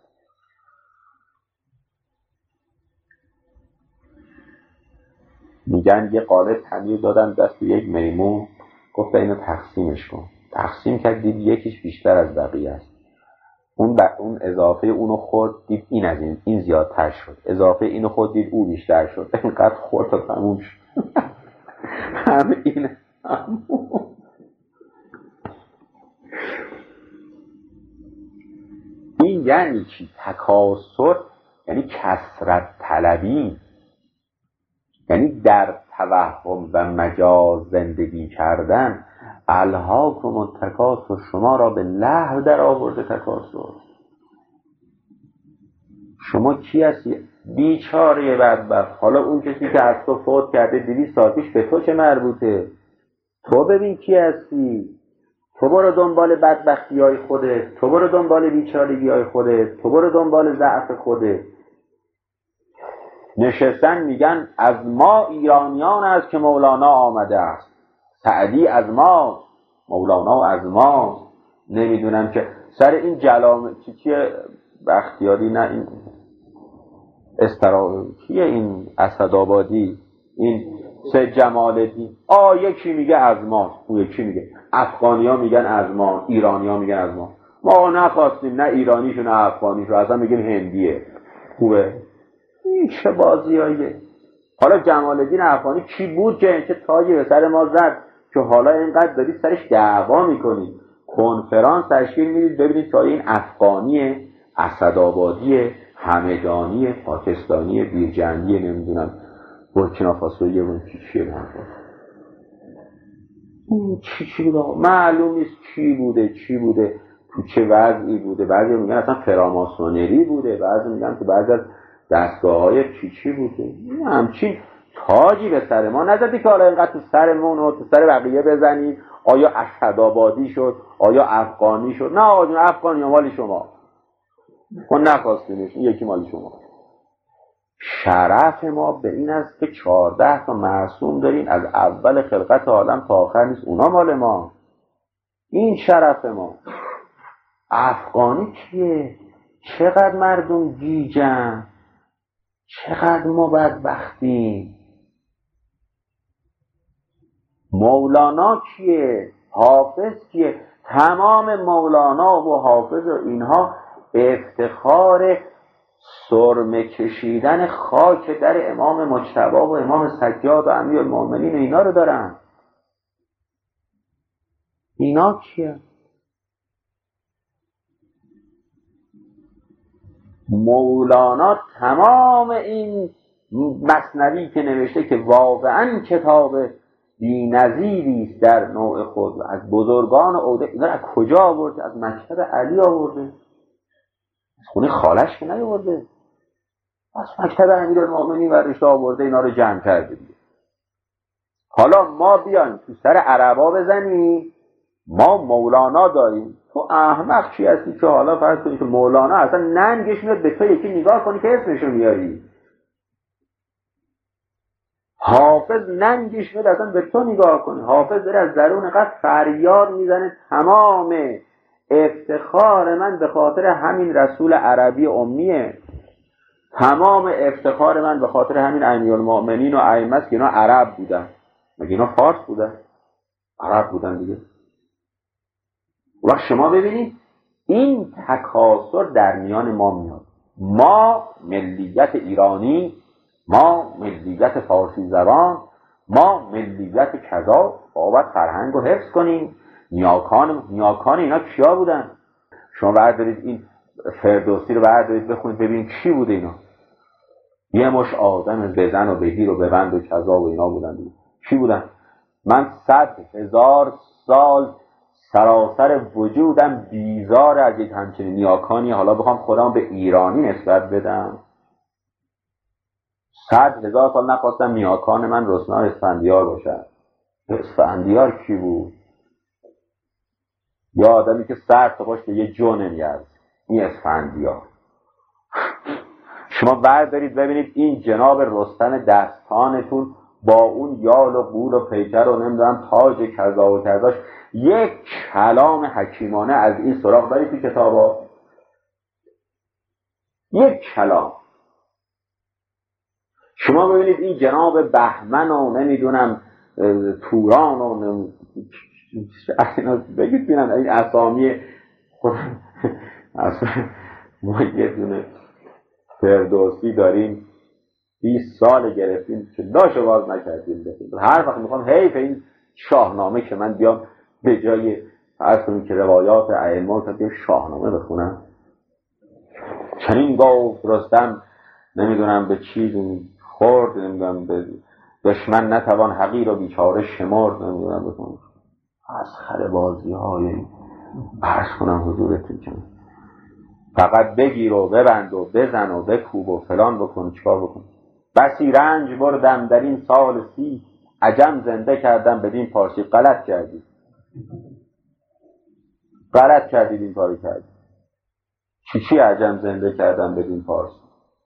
میگن یه قالب تمیر دادن دست یک میمون، گفت اینو تقسیمش کن. تقسیم کرد، دید یکیش بیشتر از بقیه است. اون اضافه اونو خورد، دید این از این زیادتر شد. اضافه اینو خورد، دید او بیشتر شد. اینقدر خورد تا تموم شد. هم این هم این یعنی چی؟ تکاثر یعنی کثرت طلبی، یعنی در توهم و مجاز زندگی کردن. الهاکم التکاثر شما را به لهو در آورده تکاثر. شما کی هستی؟ بیچاره بدبخت. حالا اون کسی که از تو فوت کرده 200 سال پیش به تو چه مربوطه؟ تو ببین کی هستی. تو برو دنبال بدبختی های خودت، تو برو دنبال بیچارگی های خودت، تو برو دنبال ضعف خودت. نشستن میگن از ما ایرانیان است که مولانا آمده است، سعدی از ما، مولانا از ما. نمیدونم که سر این جلام چیه بختیاری، نه این کیه این اسدآبادی، این سید جمال الدین، یکی میگه از ما، اون یکی میگه افغانی ها میگن از ما، ایرانی ها میگن از ما. ما نخواستیم نه ایرانیشو نه افغانیشو، اصلا میگیم هندیه. خوبه این چه بازیاییه؟ حالا جمال الدین افغانی کی بود که چه تاجی به سر ما زد که حالا اینقدر دارید سرش دعوا میکنید؟ کنفرانس تشکیل میدید ببینید تا این افغانیه، اسدآبادی، همدانی، پاکستانی، بیرجندی، نمیدونم بورکینافاسویی و چیه بنده چی بوده معلوم نیست چی بوده تو چه وضعی بوده. بعضی میگن اصلا فراماسونری بوده، بعضی میگن تو بعضی از دستگاه‌های چی بوده. همچین تاجی به سر ما نزدی که حالا اینقدر تو سرمون و تو سر بقیه بزنیم آیا اسدآبادی شد، آیا افغانی شد. نه آقا جون، افغانی مال شما، ما نخواستیمش، این یکی مال شما. شرف ما به این است که 14 تا معصوم داریم از اول خلقت عالم تا آخر نیست، اونا مال ما. این شرف ما. افغانی کیه؟ چقدر مردم گیجن، چقدر ما بدبختیم. مولانا کیه؟ حافظ کیه؟ تمام مولانا و حافظ و اینها افتخار سرمه کشیدن خاک در امام مجتبی و امام سجاد و امیرالمومنین اینا رو دارن. اینا کیه؟ مولانا تمام این مثنوی که نوشته که واقعا کتاب بی‌نظیری است در نوع خود، از بزرگان عوده، اینا از کجا آورده؟ از مکتب علی آورده، از خونه خالش که نیاورده، از مکتب امیرالمومنین ورشته آورده، اینا رو جمع کرده دیگه. حالا ما بیایم تو سر عربا بزنیم ما مولانا داریم، تو احمق چی هستی که حالا فرض کنی که مولانا اصلا ننگش میاد به تو یکی نگاه کنی که اسمشو میاری. حافظ ننگش میاد اصلا به تو نگاه کنی. حافظ داره از درون قلب فریاد میزنه تمام افتخار من به خاطر همین رسول عربی امیه، تمام افتخار من به خاطر همین امیرالمومنین و ائمه است که اینا عرب بودن. مگه اینا فارس بودن؟ عرب بودن دیگه. وقت شما ببینید این تکاثر در میان ما میاد. ما ملیت ایرانی، ما ملیت فارسی زبان، ما ملیت کذا، باید فرهنگ رو حفظ کنیم. نیاکان اینا کیا بودن؟ شما بردارید این فردوسی رو بردارید بخونید ببینید چی بوده اینا. یه مش آدم بزن و بگیر و ببند و کذا و اینا بودن دیگه. چی بودن؟ من 100,000 سال سراسر وجودم بیزار از یک همچنین نیاکانی. حالا بخوام خودم به ایرانی نسبت بدم، 100,000 سال نخواستم نیاکان من رسنا اسفندیار باشن. اسفندیار کی بود؟ یا آدمی که سر تا پاش به یه جو نمیاد، این اسفندیار. شما بردارید ببینید این جناب رستم دستانتون با اون یال و قول و پیکر و نمیدونم تاج کذا و کذاش، یک کلام حکیمانه از این سراغ دارید تو کتابا؟ یک کلام. شما ببینید این جناب بهمن و نمیدونم توران و بگید بینم این اسامی خودم. ما یه دونه فردوسی داریم 20 سال گرفتیم که داشو باز نکردیم. هر وقت میخوام حیف این شاهنامه که من بیام به جای فرض کنیم که روایات ائمه که بیام شاهنامه بخونم. چنین گفت رستم نمیدونم به چی خورد، نمیدونم به دشمن نتوان حقیر و بیچاره شمرد، نمیدونم بخونم از خر بازی های عرض کنم حضورتون که فقط بگیر و ببند و بزن و بکوب و فلان بکن چیکار بکن. بسی رنج بردم در این سال 30، عجم زنده کردم بدین پارسی. غلط کردید، غلط کردید، این کاری کردید. چی عجم زنده کردم بدین پارسی؟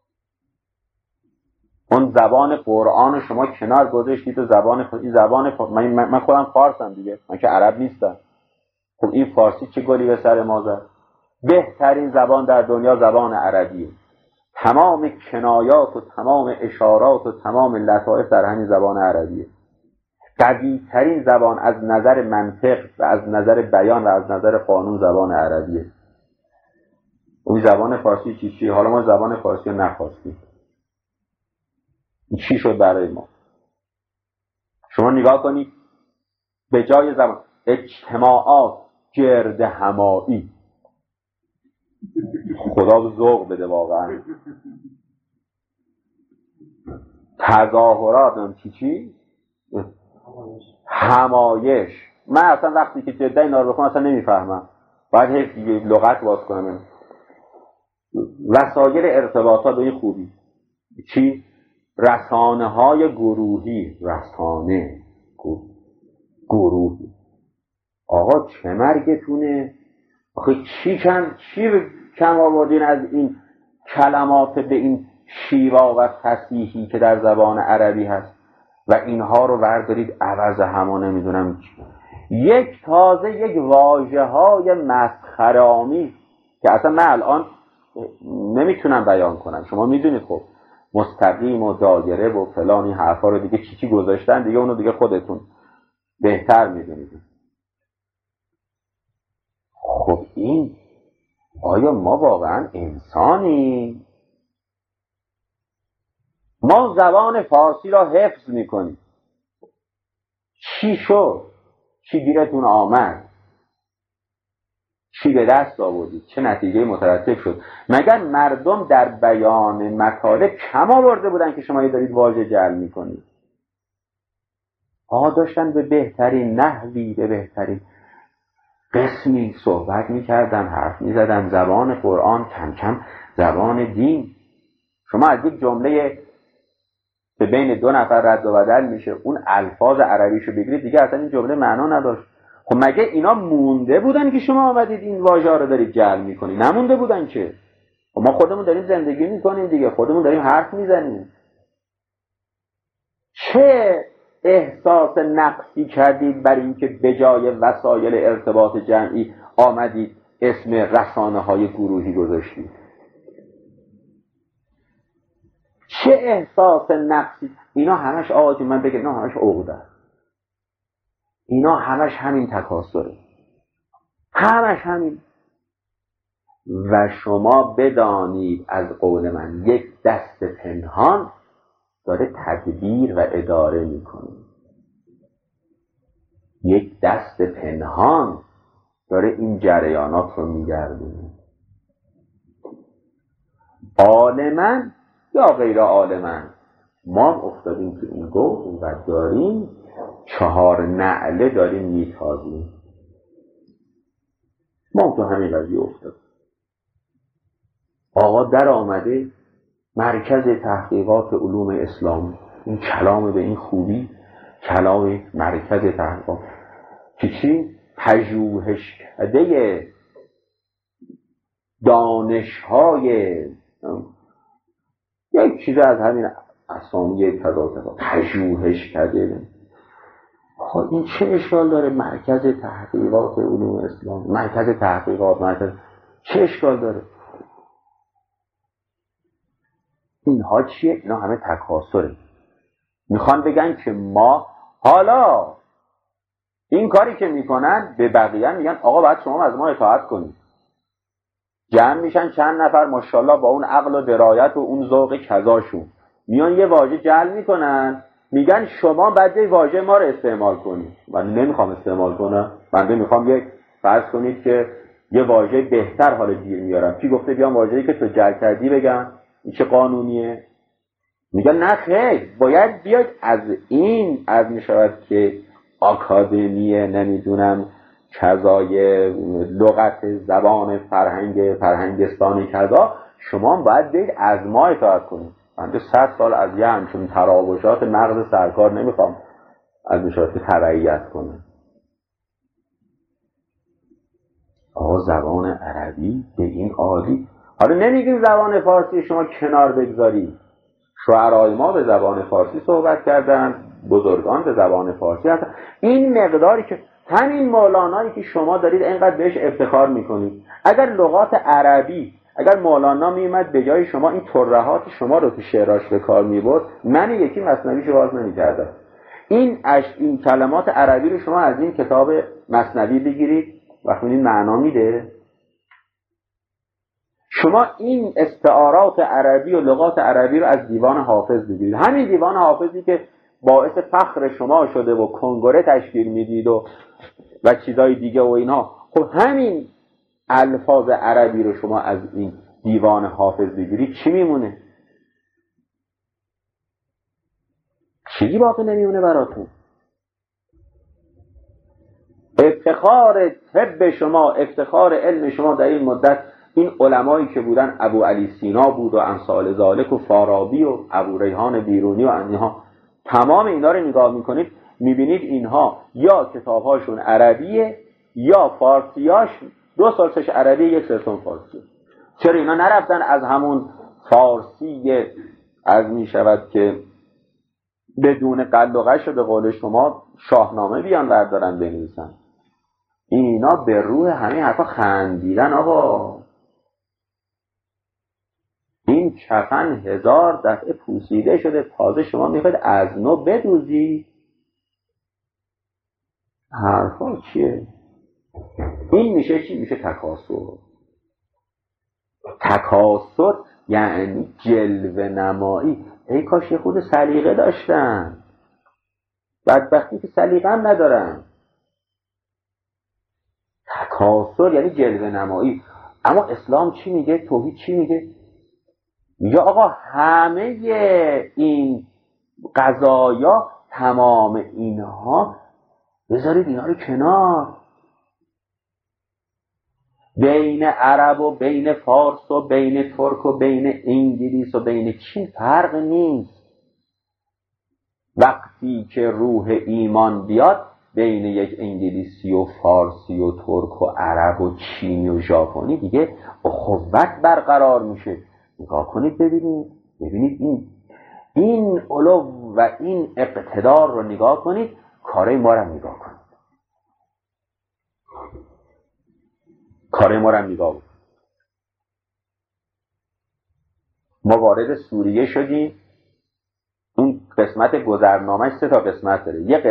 اون زبان قرآن شما کنار گذاشتید و زبان خود، این زبان من خودم فارسم دیگه، من که عرب نیستم. خب این فارسی چه گلی به سر ما زد؟ بهترین زبان در دنیا زبان عربیه. تمام کنایات و تمام اشارات و تمام لطایف در همین زبان عربیه. قوی ترین زبان از نظر منطق و از نظر بیان و از نظر قانون زبان عربیه. اون زبان فارسی چی؟ حالا ما زبان فارسی رو نخواستیم. این چی شد برای ما؟ شما نگاه کنید به جای زبان اجتماعات گرد همایی، خدا ذوق بده واقعا. تظاهرات چی؟ همایش. من اصلا وقتی که جدا اینا رو بخونم اصلا نمیفهمم، باید هیچ لغت باز کنم. وسایل ارتباطات به این خوبی چی؟ رسانه های گروهی. رسانه گروهی. آقا چه مرگتونه؟ آخه چی کم آوردین از این کلمات به این شیوا و فصیحی که در زبان عربی هست و اینها رو بردارید عوض همه نمیدونم یک واژه های مسخره‌آمیز که اصلا من الان نمیتونم بیان کنم. شما میدونید خب مستقیم و دایره و فلان این حرفا رو دیگه چی گذاشتن، دیگه اونو دیگه خودتون بهتر میدونید. خب این آیا ما واقعا انسانیم؟ ما زبان فارسی را حفظ میکنیم. چی شد؟ چی گیرتون آمد؟ چی به دست آوردید؟ چه نتیجه مترتب شد؟ مگر مردم در بیان مطالب کم آورده بودن که شما دارید واژه جعل میکنید؟ داشتن به بهترین نحوی، به بهترین قسمی صحبت میکردن، حرف میزدن. زبان قرآن کم کم زبان دین. شما از یک جمله به بین دو نفر رد و بدل میشه، اون الفاظ عربیشو بگیرید دیگه اصلا این جمله معنا نداشت. خب مگه اینا مونده بودن که شما آمدید این واژه رو دارید جعل میکنید؟ نمونده بودن که. خب ما خودمون داریم زندگی میکنیم دیگه، خودمون داریم حرف میزنیم. چه احساس نقصی کردید بر اینکه به جای وسایل ارتباط جمعی آمدید اسم رسانه های گروهی گذاشتید؟ چه احساس نقصی؟ اینا همش آقا من بگم اینا همش عقده، اینا همش همین تکاسره، همش همین. و شما بدانید از قول من یک دست پنهان داره تدبیر و اداره میکنه. یک دست پنهان داره این جریانات رو میگردونه. عالماً یا غیر عالماً ما افتادیم تو این گوه و داریم 4 نعله داریم میتازیم. ما تو همین قضیه افتاد. آقا در آمده مرکز تحقیقات علوم اسلام، این کلام به این خوبی، کلام مرکز تحقیقات که چی؟ پژوهشکده دانش‌های یک چیز از همین اسامی تضاد پژوهشکده. خب این چه اشکال داره؟ مرکز تحقیقات علوم اسلام، مرکز تحقیقات، چه اشکال داره؟ اینها چیه؟ اینا همه تکاسره. میخوان بگن که ما حالا این کاری که میکنن به بقیه میگن آقا باید شما از ما اطاعت کنید. جمع میشن چند نفر ماشاءالله با اون عقل و درایت و اون ذوق کذاشون میان یه واژه جعل میکنن، میگن شما باید یه واژه ما رو استعمال کنید. من نمیخوام استعمال کنم، من میخوام یک فرض کنید که یه واژه بهتر حالا گیر میارم. کی گفته بیام واژه‌ای که تو جعل کردی بگم؟ این چه قانونیه؟ میگن نه خیر، باید بیاید از این از میشود که آکادمی نمیدونم کذای لغت زبان فرهنگستانی کذا، شما باید بیاید از ما اطاعت کنید. من 100 سال از یه همچون تراوشات مغز سرکار نمیخوام از میشود که تبعیت کنم. آقا زبان عربی به این عالی. حالا نمیگیم زبان فارسی شما کنار بگذارید. شعرای ما به زبان فارسی صحبت کردن، بزرگان به زبان فارسی هستن. این مقداری که همین مولانایی که شما دارید اینقدر بهش افتخار میکنید، اگر لغات عربی، اگر مولانا میومد به جای شما این ترهات شما رو تو شعراش به کار میبرد، من یکی مثنویشو باز نمیکردم. این کلمات عربی رو شما از این کتاب مثنوی بگیرید، وقتی این معنا میده. شما این استعارات عربی و لغات عربی رو از دیوان حافظ بگیرید. همین دیوان حافظی که باعث فخر شما شده و کنگره تشکیل میدید و چیزای دیگه و اینها. خب همین الفاظ عربی رو شما از این دیوان حافظ بگیرید چی میمونه؟ چیزی باقی نمیمونه براتون. افتخار طب شما، افتخار علم شما در این مدت این علمایی که بودن، ابو علی سینا بود و امثال ذالک و فارابی و ابو ریحان بیرونی و اینها، تمام اینا رو نگاه میکنید میبینید اینها یا کتابهاشون عربیه یا فارسیاش 2 سالش عربی 1 سال فارسی. چرا اینا نرفتن از همون فارسی از میشود که بدون قل و قش به قول شما شاهنامه بیان بردارن بنویسن؟ اینا به روح همه حرفا خندیدن. آقا این کفن 1000 دفعه پوسیده شده، تازه شما میخواید از نو بدوزی؟ حرفا چیه؟ این میشه چی؟ میشه تکاسر. تکاسر یعنی جلوه نمایی. ای کاش یه خود سلیقه داشتن، بدبختی که سلیقه هم ندارن. تکاسر یعنی جلوه نمایی. اما اسلام چی میگه؟ توحید چی میگه؟ میگه آقا همه این قضایا، تمام اینها بذارید اینا رو کنار. بین عرب و بین فارس و بین ترک و بین انگلیس و بین چین فرق نیست. وقتی که روح ایمان بیاد بین یک انگلیسی و فارسی و ترک و عرب و چینی و ژاپنی دیگه اخوت برقرار میشه. نگاه کنید ببینید این علو و این اقتدار رو نگاه کنید، کارای ما رو نگاه کنید. کارای ما رو نگاه کنید. ما وارد سوریه شدیم. اون قسمت گذرنامه‌اش 3 تا قسمت داره. یه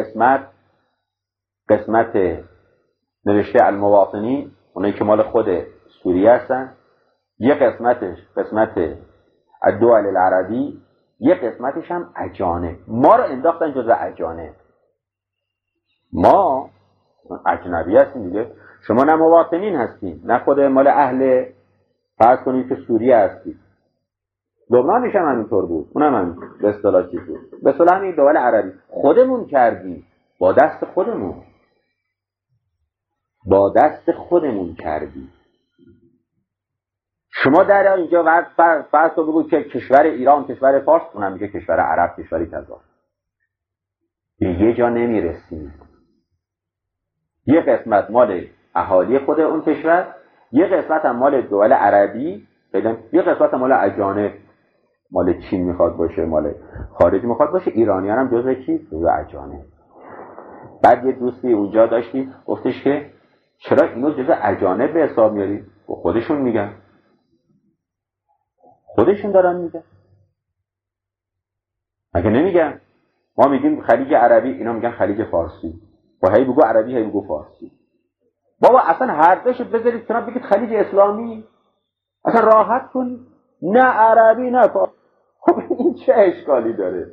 قسمت نوشته المواطنین، اونایی که مال خود سوریه هستن. یه قسمتش قسمت الدول العربی، یه قسمتش هم اجانب. ما رو انداختن جزء اجانب. ما اجنبی هستیم دیگه. شما نه مواطنین هستیم، نه خود مال اهل فرض کنید که سوریه هستید. لبنانش هم همینطور بود، اونم هم به اصطلاح چیز بود. به اصطلاح همین دول عربی خودمون کردیم، با دست خودمون کردیم. شما در اینجا فرض رو بگو که کشور ایران، کشور فارس، اونم میگه کشور عرب، کشوری کذا. به یه جا نمیرسیم. یه قسمت مال اهالی خود اون کشور، یه قسمت هم مال دول عربی، یه قسمت هم مال اجانب، مال چین میخواد باشه، مال خارجی میخواد باشه. ایرانیان هم جزء کی؟ جزء اجانب. بعد یه دوستی اونجا داشتیم گفتش که چرا اینو جزء اجانب به حساب میاری؟ خودشون میگن، خودشون دارن میگن، مگه نمیگن؟ ما میگیم خلیج عربی، اینا میگن خلیج فارسی. و هی بگو عربی هی بگو فارسی. بابا اصلا هر دوشو بذارید کنار بگید خلیج اسلامی، اصلا راحت کن. نه عربی نه فارسی. خب این چه اشکالی داره؟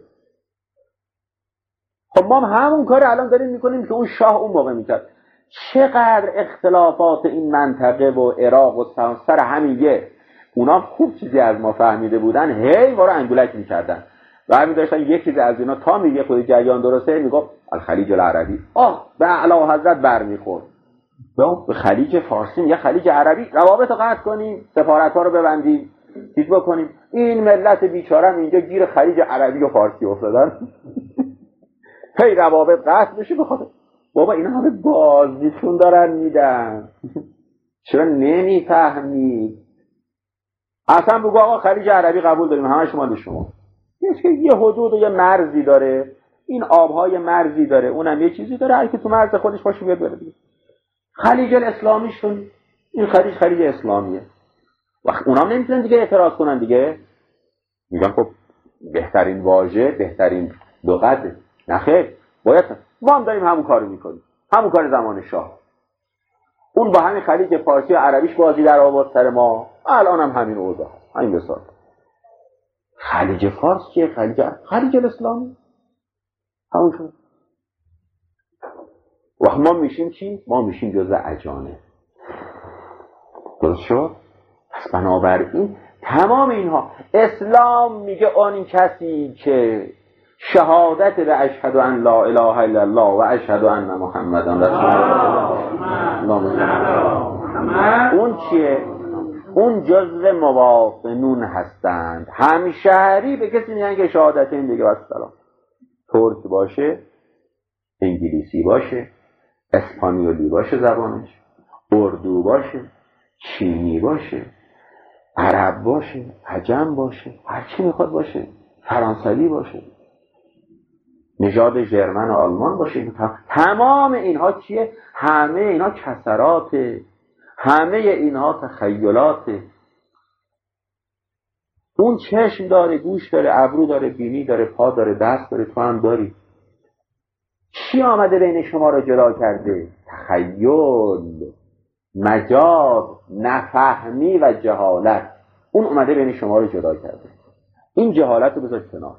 خب ما همون کار الان داریم میکنیم که اون شاه اون موقع میکرد. چقدر اختلافات این منطقه و عراق و سر همین اونا خوب چیزی از ما فهمیده بودن، هی ما رو انگولک میکردن و همین داشتن یک چیز از اینا تا میگه خود جریان درسته میگفت الخلیج العربی، به اعلی حضرت برمیخورد. به خلیج فارسی میگه خلیج عربی. روابط رو قطع کنیم، سفارت‌ها رو ببندیم، چیز بکنیم. این ملت بیچاره اینجا گیر خلیج عربی و فارسی افتادن. هی روابط قطع بشه بخاطر بابا اینا همه بازیتون دارن میدن. چرا نمیفهمید؟ اصلا بگو آقا خلیج عربی قبول داریم، همش مال شما. یه حدود و یه مرزی داره، این آبهای مرزی داره، اونم یه چیزی داره، هر کی تو مرز خودش باشه بیاد بره دیگه. خلیج الاسلامی شون، این خلیج اسلامیه. وقت اونام نمیتونن دیگه اعتراض کنن دیگه، میگن خب بهترین واژه، بهترین لغت. نخیر، باید ما هم داریم همون کارو میکنیم، همون کار زمان شاه. اون با همین خلیج فارسی و عربیش بازی در آورد سر ما، الان هم همین اوضاع، همین بساط. خلیج فارس چیه؟ خلیج الاسلامی همون شد. وقت ما میشیم چی؟ ما میشیم جزء اجانب. درست شد؟ پس بنابراین تمام اینها اسلام میگه اون کسی که شهادت به اشهد ان لا اله الا الله و اشهد ان محمدا رسول الله، اون چیه؟ اون جزء مواطنون هستند. همشهری به کسی میگن که شهادت این دیگه والسلام. ترک باشه، انگلیسی باشه، اسپانیولی باشه زبانش، اردو باشه، چینی باشه، عرب باشه، عجم باشه، هر چی میخواد باشه، فرانسوی باشه، نژاد ژرمن و آلمان باشه، تمام اینها چیه؟ همه اینها کسراته، همه اینها تخیلاته. اون چشم داره، گوش داره، ابرو داره، بینی داره، پا داره، دست داره، تو هم داری. چی آمده بین شما را جدا کرده؟ تخیل، مجاز، نفهمی و جهالت. اون اومده بین شما را جدا کرده. این جهالت رو بذار کنار.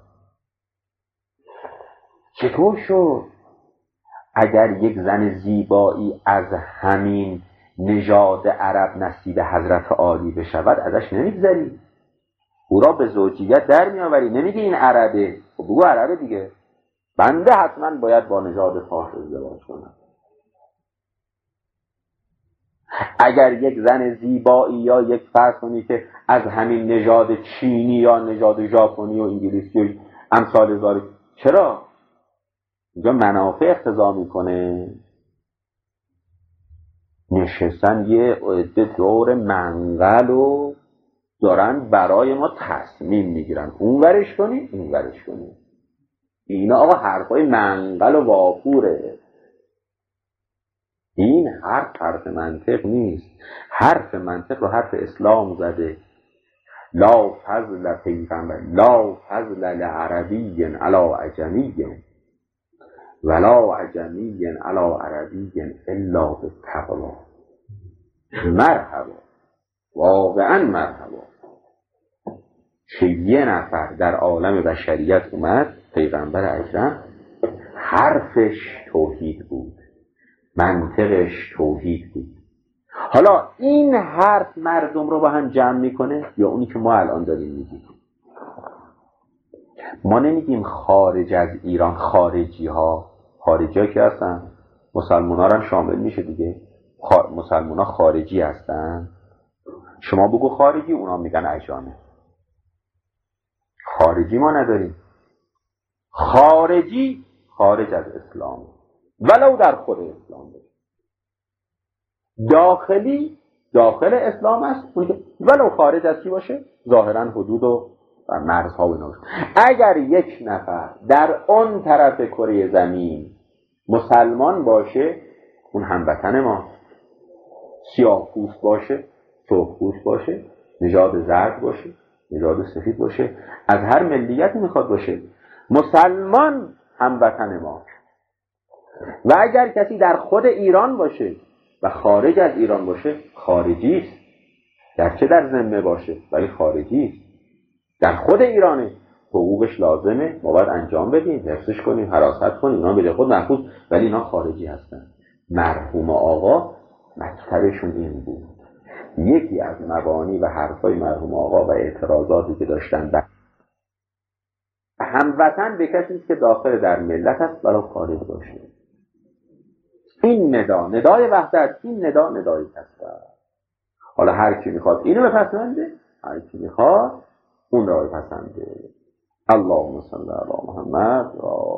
چطور شد اگر یک زن زیبایی از همین نژاد عرب نصیب حضرت عالی بشود ازش نمیگذری؟ او را به زوجیت در میآوری، نمیگی این عربه، خب بگو عربه دیگه، بنده حتما باید با نژاد فارس ازدواج کنم. اگر یک زن زیبایی یا یک فرض کنی که از همین نژاد چینی یا نژاد ژاپنی و انگلیسی و امثال ذالک، چرا؟ اینجا منافع اقتضا میکنه. نشستن یه عده دور منقل و دارن برای ما تصمیم میگیرن اون ورش کنی این ورش کنی. اینا آقا حرفای منقل و واپوره. این حرف منطق نیست. حرف منطق رو حرف اسلام زده. لا فضل پیغمبر، لا فضل لعربی علی عجمی ولا عجمی علی عربی الا بالتقوا. مرحبا، واقعا مرحبا که یه نفر در عالم بشریت اومد، پیغمبر اکرم، حرفش توحید بود، منطقش توحید بود. حالا این حرف مردم رو با هم جمع میکنه یا اونی که ما الان داریم میگیم؟ ما نمیگیم خارج از ایران، خارجی ها که هستن، مسلمان ها هم شامل میشه دیگه. مسلمان ها خارجی هستن، شما بگو خارجی، اونا میگن اجانب. خارجی ما نداریم. خارجی خارج از اسلام، ولو در خود اسلام باشه. داخلی داخل اسلام است، ولو خارج از چی باشه؟ ظاهرا حدود و مرزها و اینا. اگر یک نفر در اون طرف کره زمین مسلمان باشه، اون هموطن ما، سیاه پوست باشه، سرخ پوست باشه، نژاد زرد باشه، نژاد سفید باشه، از هر ملیتی میخواد باشه، مسلمان هموطن ما. و اگر کسی در خود ایران باشه و خارج از ایران باشه، خارجی است. گرچه در ذمه باشه ولی خارجی است. در خود ایرانه، حقوقش لازمه، ما باید انجام بدیم، حفظش کنیم، حراست کنیم، اینا به خود محفوظ، ولی اینا خارجی هستن. مرحوم آقا مکتبشون این بود. یکی از مبانی و حرفای مرحوم آقا و اعتراضاتی که داشتن به هموطن به کسی که داخل در ملت است ولی خارج باشه. این ندای وحدت، این ندای کسر. حالا هر کی میخواد اینو بپسنده، هر کی میخواد اون را بپسنده. اللهم صل علی محمد و